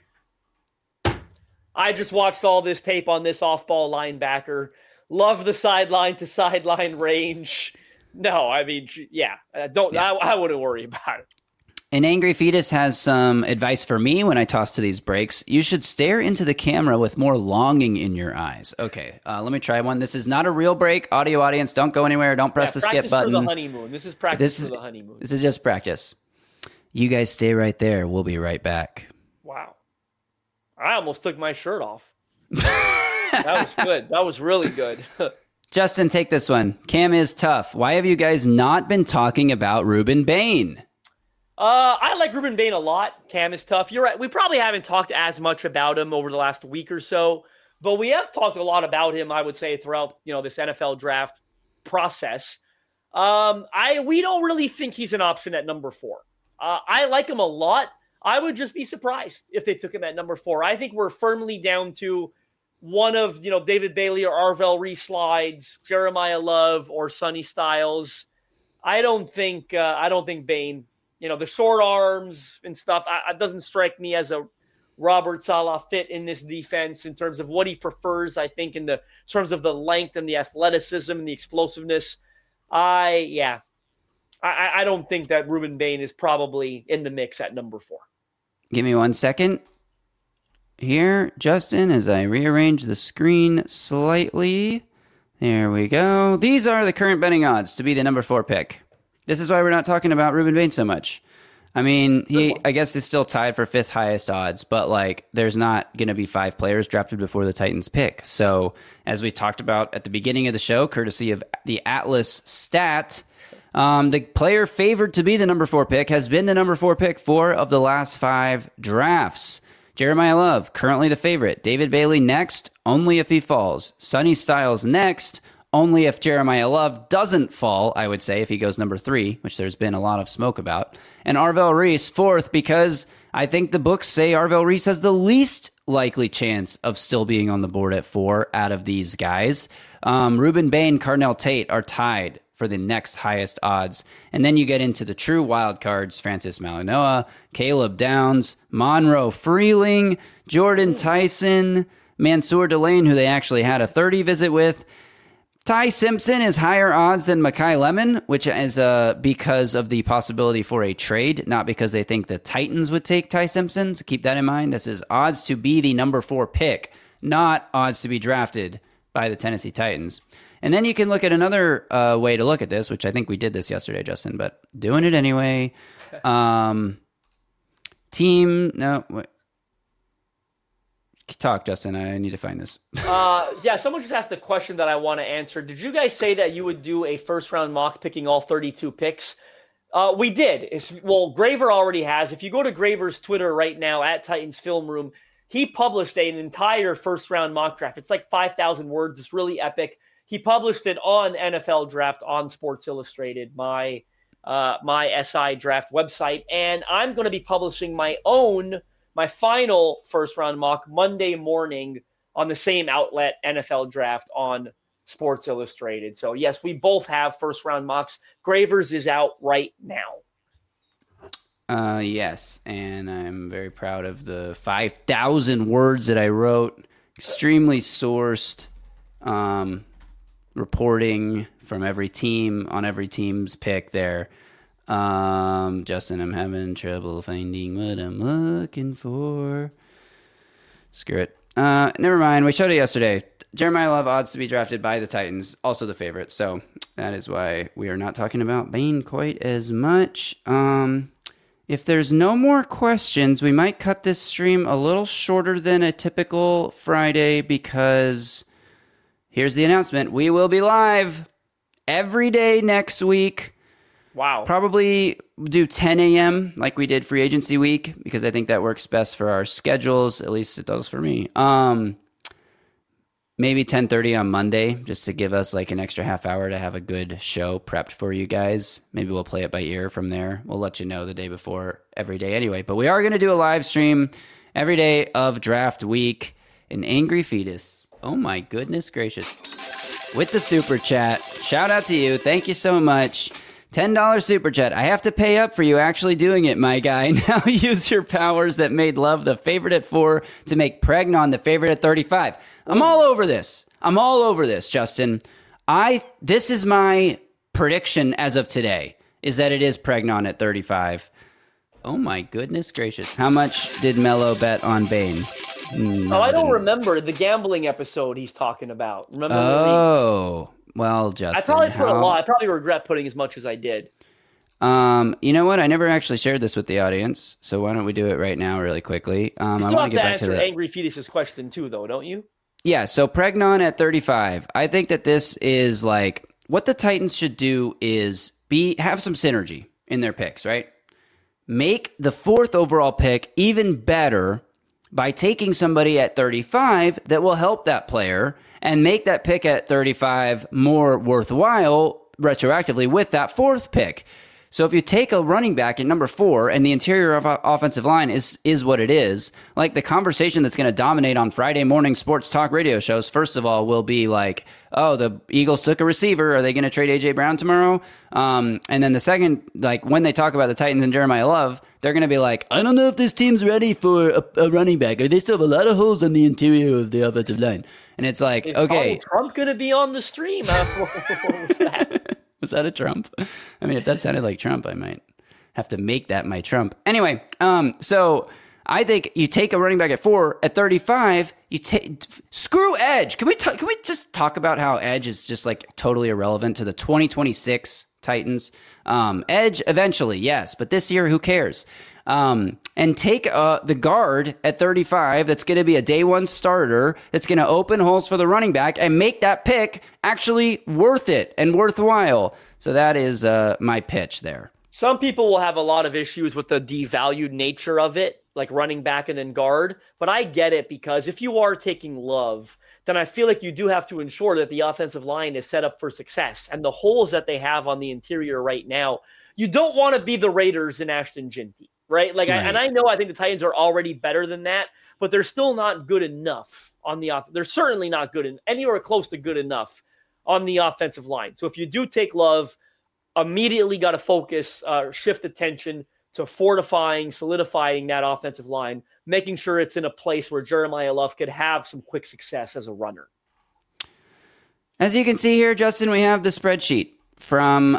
I just watched all this tape on this off-ball linebacker. Love the sideline to sideline range. No, I mean, I wouldn't worry about it. An Angry Fetus has some advice for me when I toss to these breaks. You should stare into the camera with more longing in your eyes. Okay, let me try one. This is not a real break. Audio audience, don't go anywhere. Don't press the skip button. For the honeymoon. This is practice for the honeymoon. This is just practice. You guys stay right there. We'll be right back. Wow. I almost took my shirt off. That was good. That was really good. Justin, take this one. Cam is tough. Why have you guys not been talking about Ruben Bain? I like Ruben Bain a lot. Cam is tough. You're right. We probably haven't talked as much about him over the last week or so, but we have talked a lot about him, I would say, throughout, this NFL draft process. We don't really think he's an option at number 4. I like him a lot. I would just be surprised if they took him at number 4. I think we're firmly down to one of, David Bailey or Arvell Rees-Slides, Jeremiah Love or Sonny Styles. I don't think Bain, the short arms and stuff, it doesn't strike me as a Robert Saleh fit in this defense in terms of what he prefers, I think, in the terms of the length and the athleticism and the explosiveness. I don't think that Ruben Bain is probably in the mix at number 4. Give me 1 second here, Justin, as I rearrange the screen slightly. There we go. These are the current betting odds to be the number 4 pick. This is why we're not talking about Ruben Bain so much. I mean, he, I guess, is still tied for 5th highest odds, but like, there's not going to be 5 players drafted before the Titans pick. So, as we talked about at the beginning of the show, courtesy of the Atlas stat, the player favored to be the number 4 pick has been the number 4 pick 4 of the last 5 drafts. Jeremiah Love, currently the favorite. David Bailey next, only if he falls. Sonny Styles next, only if Jeremiah Love doesn't fall, I would say, if he goes number 3, which there's been a lot of smoke about. And Arvell Reese 4th, because I think the books say Arvell Reese has the least likely chance of still being on the board at 4 out of these guys. Ruben Bain, Carnell Tate are tied for the next highest odds. And then you get into the true wild cards, Francis Malinois, Caleb Downs, Monroe Freeling, Jordan Tyson, Mansour Delane, who they actually had a 30 visit with. Ty Simpson is higher odds than Makai Lemon, which is because of the possibility for a trade, not because they think the Titans would take Ty Simpson. So keep that in mind. This is odds to be the number 4 pick, not odds to be drafted by the Tennessee Titans. And then you can look at another way to look at this, which I think we did this yesterday, Justin, but doing it anyway. Talk, Justin. I need to find this. Someone just asked a question that I want to answer. Did you guys say that you would do a first-round mock picking all 32 picks? We did. Graver already has. If you go to Graver's Twitter right now, at Titans Film Room, he published an entire first-round mock draft. It's like 5,000 words. It's really epic. He published it on NFL Draft on Sports Illustrated, my SI Draft website. And I'm going to be publishing my final first-round mock Monday morning on the same outlet, NFL Draft on Sports Illustrated. So, yes, we both have first-round mocks. Gravers is out right now. Yes, and I'm very proud of the 5,000 words that I wrote. Extremely sourced reporting from every team on every team's pick there. Justin, I'm having trouble finding what I'm looking for. Screw it. Never mind. We showed it yesterday. Jeremiah Love odds to be drafted by the Titans, also the favorite. So that is why we are not talking about Bain quite as much. If there's no more questions, we might cut this stream a little shorter than a typical Friday because here's the announcement. We will be live every day next week. Wow. Probably do 10 a.m. like we did free agency week because I think that works best for our schedules. At least it does for me. Maybe 10:30 on Monday just to give us like an extra half hour to have a good show prepped for you guys. Maybe we'll play it by ear from there. We'll let you know the day before every day anyway. But we are going to do a live stream every day of draft week. An Angry Fetus. Oh my goodness gracious. With the super chat. Shout out to you. Thank you so much. $10 super chat. I have to pay up for you actually doing it, my guy. Now use your powers that made Love the favorite at 4 to make Pregnon the favorite at 35. I'm all over this. Justin. This is my prediction as of today, is that it is Pregnon at 35. Oh my goodness gracious. How much did Mello bet on Bain? I don't remember the gambling episode he's talking about. Remember? Well, Justin, I probably put a lot. I probably regret putting as much as I did. You know what? I never actually shared this with the audience, so why don't we do it right now really quickly? You still have to answer Angry Fetus's question too, though, don't you? Yeah, so Pregnon at 35. I think that this is like, what the Titans should do is have some synergy in their picks, right? Make the 4th overall pick even better by taking somebody at 35 that will help that player and make that pick at 35 more worthwhile retroactively with that 4th pick. So if you take a running back at number 4 and the interior of offensive line is what it is, like the conversation that's going to dominate on Friday morning sports talk radio shows, first of all, will be like, oh, the Eagles took a receiver. Are they going to trade A.J. Brown tomorrow? And then the second, like when they talk about the Titans and Jeremiah Love, they're going to be like, I don't know if this team's ready for a running back. They still have a lot of holes on the interior of the offensive line. And it's like, is okay. Donald Trump going to be on the stream? What was that? Was that a Trump? I mean, if that sounded like Trump, I might have to make that my Trump. Anyway, so I think you take a running back at 4, at 35, you take screw Edge. Can we just talk about how Edge is just like totally irrelevant to the 2026 Titans? Edge eventually, yes, but this year, who cares? And take the guard at 35 that's going to be a day one starter that's going to open holes for the running back and make that pick actually worth it and worthwhile. So that is my pitch there. Some people will have a lot of issues with the devalued nature of it, like running back and then guard. But I get it, because if you are taking Love, then I feel like you do have to ensure that the offensive line is set up for success. And the holes that they have on the interior right now, you don't want to be the Raiders in Ashton Ginty. Right? Like, right. I think the Titans are already better than that, but they're still not good enough on the offense. They're certainly not good anywhere close to good enough on the offensive line. So if you do take Love, immediately got to focus, shift attention to solidifying that offensive line, making sure it's in a place where Jeremiah Love could have some quick success as a runner. As you can see here, Justin, we have the spreadsheet from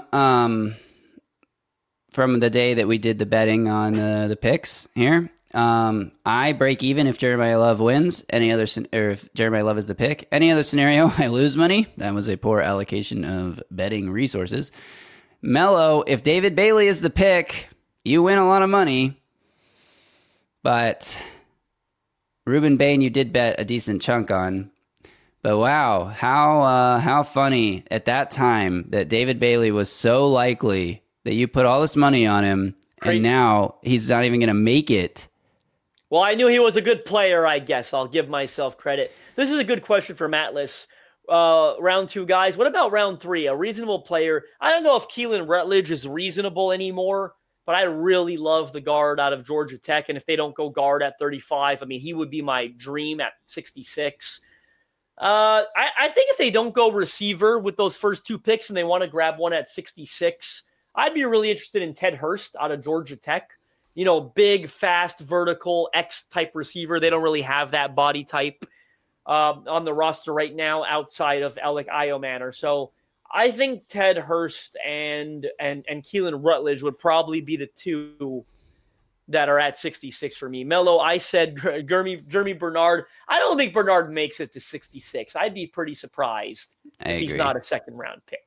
the day that we did the betting on the picks here. I break even if Jeremiah Love wins. Or if Jeremiah Love is the pick. Any other scenario, I lose money. That was a poor allocation of betting resources. Mello, if David Bailey is the pick, you win a lot of money. But Ruben Bain, you did bet a decent chunk on. But wow, how funny at that time that David Bailey was so likely that you put all this money on him, and now he's not even going to make it. Well, I knew he was a good player, I guess. I'll give myself credit. This is a good question for Matlis. Round 2, guys. What about round 3? A reasonable player. I don't know if Keelan Rutledge is reasonable anymore, but I really love the guard out of Georgia Tech. And if they don't go guard at 35, I mean, he would be my dream at 66. I think if they don't go receiver with those first 2 picks and they want to grab one at 66, I'd be really interested in Ted Hurst out of Georgia Tech. You know, big, fast, vertical, X-type receiver. They don't really have that body type on the roster right now outside of Alec Iomanner. So I think Ted Hurst and Keelan Rutledge would probably be the 2 that are at 66 for me. Mello, I said Jeremy Bernard. I don't think Bernard makes it to 66. I'd be pretty surprised if he's not a second-round pick.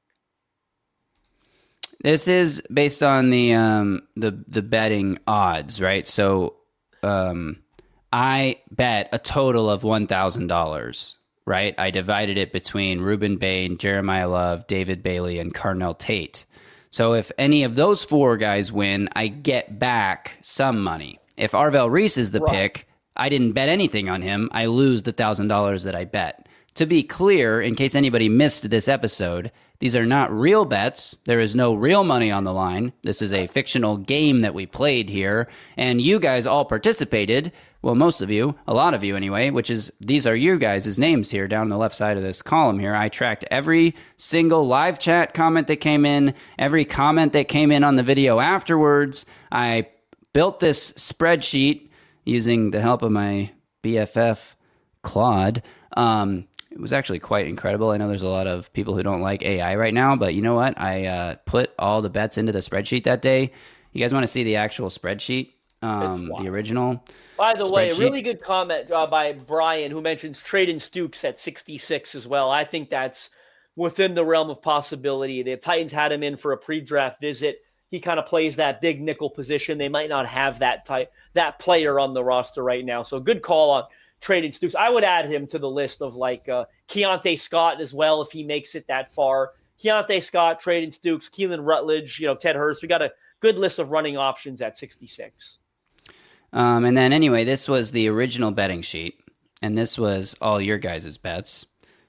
This is based on the betting odds, right? So I bet a total of $1,000, right? I divided it between Ruben Bain, Jeremiah Love, David Bailey, and Carnell Tate. So if any of those 4 guys win, I get back some money. If Arvell Reese is the pick, I didn't bet anything on him. I lose the $1,000 that I bet. To be clear, in case anybody missed this episode, these are not real bets. There is no real money on the line. This is a fictional game that we played here, and you guys all participated. Well, most of you, a lot of you anyway, which is, these are you guys' names here down the left side of this column here. I tracked every single live chat comment that came in, every comment that came in on the video afterwards. I built this spreadsheet using the help of my BFF, Claude. It was actually quite incredible. I know there's a lot of people who don't like AI right now, but you know what? I put all the bets into the spreadsheet that day. You guys want to see the actual spreadsheet? The original. By the way, a really good comment by Brian, who mentions Traden Stukes at 66 as well. I think that's within the realm of possibility. The Titans had him in for a pre-draft visit. He kind of plays that big nickel position. They might not have that player on the roster right now. So good call on Traden Stukes. I would add him to the list of like Keontae Scott as well if he makes it that far. Keontae Scott, Traden Stukes, Keelan Rutledge, Ted Hurst. We got a good list of running options at 66. And then anyway, this was the original betting sheet, and this was all your guys' bets.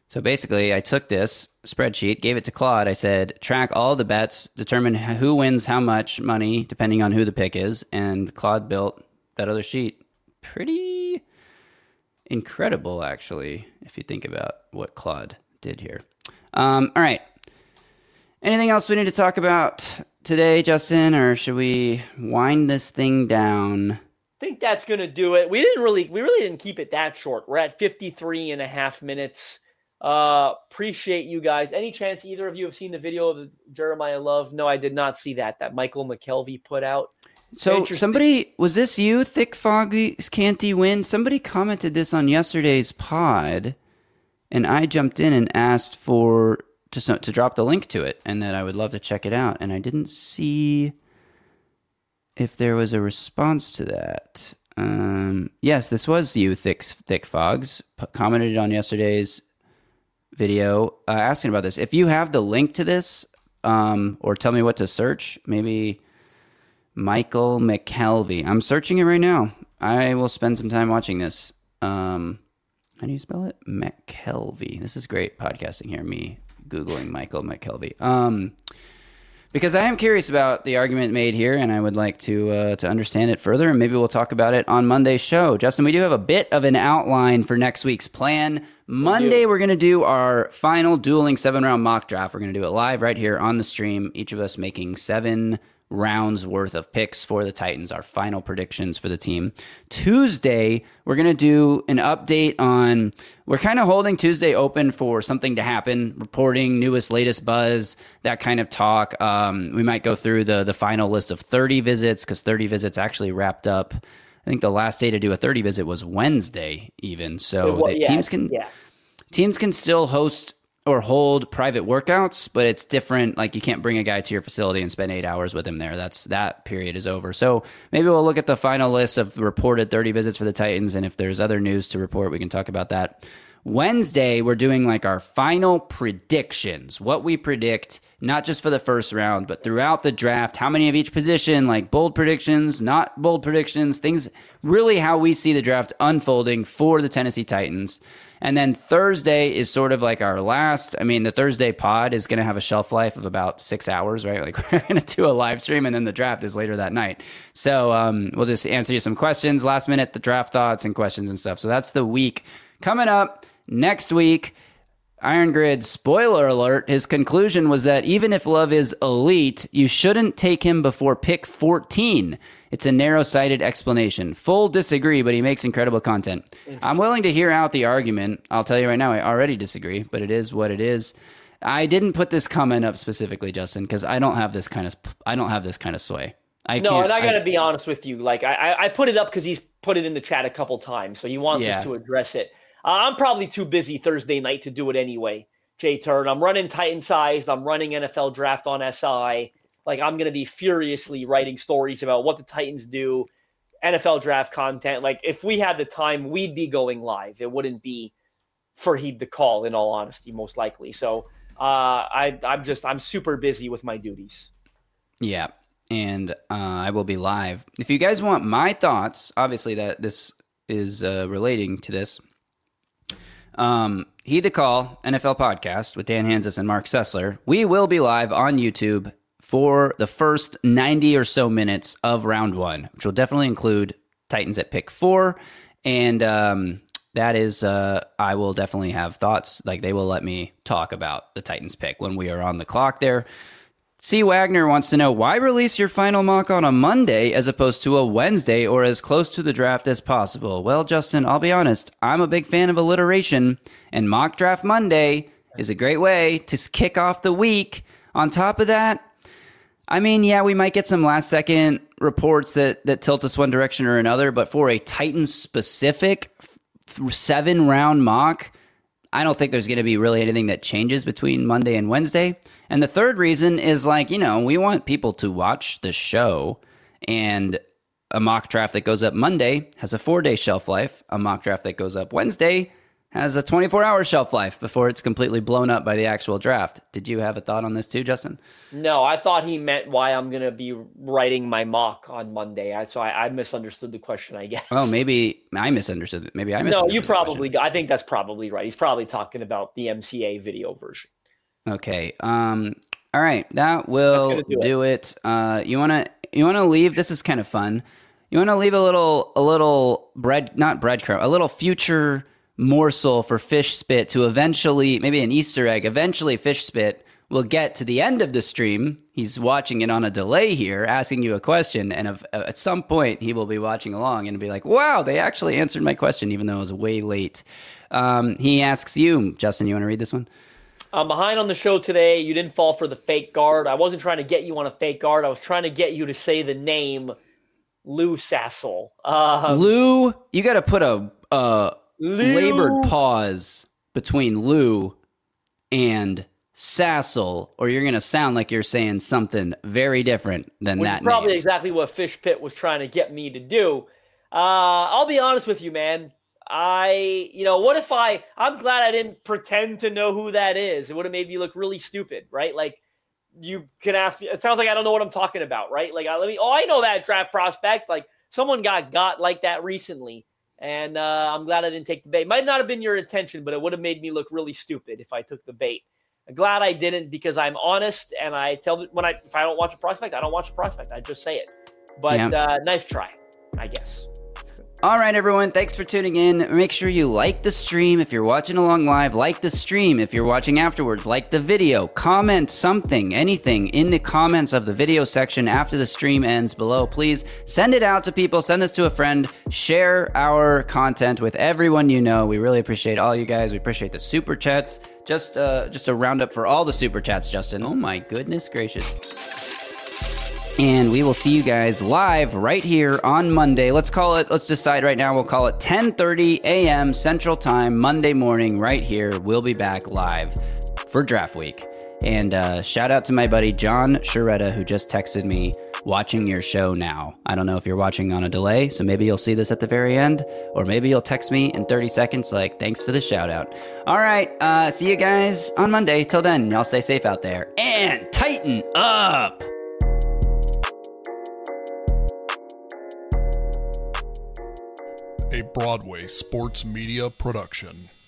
So basically, I took this spreadsheet, gave it to Claude. I said, track all the bets, determine who wins how much money, depending on who the pick is. And Claude built that other sheet. Pretty incredible, actually, if you think about what Claude did here. All right. Anything else we need to talk about today, Justin, or should we wind this thing down? I think that's going to do it. We really didn't keep it that short. We're at 53 and a half minutes. Appreciate you guys. Any chance either of you have seen the video of Jeremiah Love? No, I did not see that Michael McKelvey put out. So somebody, was this you, Thick Foggy Canty Wind? Somebody commented this on yesterday's pod, and I jumped in and asked to drop the link to it, and that I would love to check it out. And I didn't see if there was a response to that. Yes, this was you, Thick Fogs, commented on yesterday's video asking about this. If you have the link to this, or tell me what to search, maybe Michael McKelvey. I'm searching it right now. I will spend some time watching this. How do you spell it? McKelvey. This is great podcasting here, me Googling Michael McKelvey. Because I am curious about the argument made here, and I would like to understand it further, and maybe we'll talk about it on Monday's show. Justin, we do have a bit of an outline for next week's plan. Monday, we're going to do our final dueling 7-round mock draft. We're going to do it live right here on the stream, each of us making 7 rounds worth of picks for the Titans, our final predictions for the team. Tuesday, we're going to do an update on, we're kind of holding Tuesday open for something to happen, reporting newest, latest buzz, that kind of talk. We might go through the final list of 30 visits, because 30 visits actually wrapped up. I think the last day to do a 30 visit was Wednesday even. So teams can still host or hold private workouts, but it's different. Like, you can't bring a guy to your facility and spend 8 hours with him there. That period is over. So maybe we'll look at the final list of reported 30 visits for the Titans, and if there's other news to report, we can talk about that. Wednesday, we're doing like our final predictions, what we predict, not just for the first round, but throughout the draft, how many of each position, like bold predictions, not bold predictions, things really how we see the draft unfolding for the Tennessee Titans. And then Thursday is sort of like our last. I mean, the Thursday pod is going to have a shelf life of about 6 hours, right? Like, we're going to do a live stream, and then the draft is later that night. So we'll just answer you some questions, last minute, the draft thoughts and questions and stuff. So that's the week coming up. Next week, Iron Grid, spoiler alert, his conclusion was that even if Love is elite, you shouldn't take him before pick 14. It's a narrow-sighted explanation. Full disagree, but he makes incredible content. I'm willing to hear out the argument. I'll tell you right now, I already disagree, but it is what it is. I didn't put this comment up specifically, Justin, because I don't have this kind of sway. I got to be honest with you. Like, I put it up because he's put it in the chat a couple times, so he wants us to address it. I'm probably too busy Thursday night to do it anyway, J-Turn. I'm running Titan-sized. I'm running NFL Draft on SI. Like, I'm going to be furiously writing stories about what the Titans do, NFL Draft content. Like, if we had the time, we'd be going live. It wouldn't be for Heed the Call, in all honesty, most likely. So I'm super busy with my duties. Yeah, and I will be live. If you guys want my thoughts, obviously that this is relating to this. Heed the Call, NFL podcast with Dan Hanzus and Mark Sessler. We will be live on YouTube for the first 90 or so minutes of round 1, which will definitely include Titans at pick 4. And that is, I will definitely have thoughts. Like, they will let me talk about the Titans pick when we are on the clock there. C. Wagner wants to know, why release your final mock on a Monday as opposed to a Wednesday or as close to the draft as possible? Well, Justin, I'll be honest. I'm a big fan of alliteration, and Mock Draft Monday is a great way to kick off the week. On top of that, I mean, yeah, we might get some last-second reports that tilt us one direction or another, but for a Titans-specific 7-round mock, I don't think there's going to be really anything that changes between Monday and Wednesday. And the third reason is, like, we want people to watch the show, and a mock draft that goes up Monday has a 4-day shelf life. A mock draft that goes up Wednesday has a 24-hour shelf life before it's completely blown up by the actual draft. Did you have a thought on this too, Justin? No, I thought he meant why I'm going to be writing my mock on Monday. I misunderstood the question, I guess. Oh, maybe I misunderstood it. Maybe I misunderstood. No, you probably. I think that's probably right. He's probably talking about the MCA video version. Okay. All right. That will do it. You wanna leave? This is kind of fun. You wanna leave a little a little future morsel for Fish Spit to eventually, maybe an Easter egg, eventually Fish Spit will get to the end of the stream. He's watching it on a delay here, asking you a question, and at some point he will be watching along and be like, wow, they actually answered my question, even though it was way late. He asks you, Justin, you want to read this one? I'm behind on the show today. You didn't fall for the fake guard. I wasn't trying to get you on a fake guard. I was trying to get you to say the name Lou Sassel. Lou, you got to put a labored pause between Lou and Sassel, or you're going to sound like you're saying something very different than Which that is probably name. exactly what Fish Pit was trying to get me to do. I'll be honest with you, man. I'm glad I didn't pretend to know who that is. It would have made me look really stupid, right? Like, you can ask me, it sounds like I don't know what I'm talking about, right? Like, I know that draft prospect. Like, someone got like that recently. And I'm glad I didn't take the bait. Might not have been your intention, but it would have made me look really stupid if I took the bait. I'm glad I didn't, because I'm honest, and I tell if I don't watch a prospect, I don't watch a prospect. I just say it. But nice try, I guess. All right, everyone. Thanks for tuning in. Make sure you like the stream if you're watching along live. Like the stream if you're watching afterwards. Like the video. Comment something, anything in the comments of the video section after the stream ends below. Please send it out to people. Send this to a friend. Share our content with everyone you know. We really appreciate all you guys. We appreciate the super chats. Just a roundup for all the super chats, Justin. Oh my goodness gracious. And we will see you guys live right here on Monday. Let's decide right now. We'll call it 10:30 a.m. Central Time, Monday morning, right here. We'll be back live for Draft Week. And shout out to my buddy John Sharetta, who just texted me, watching your show now. I don't know if you're watching on a delay, so maybe you'll see this at the very end, or maybe you'll text me in 30 seconds like, thanks for the shout out. All right, see you guys on Monday. Till then, y'all stay safe out there and tighten up. A Broadway sports media production.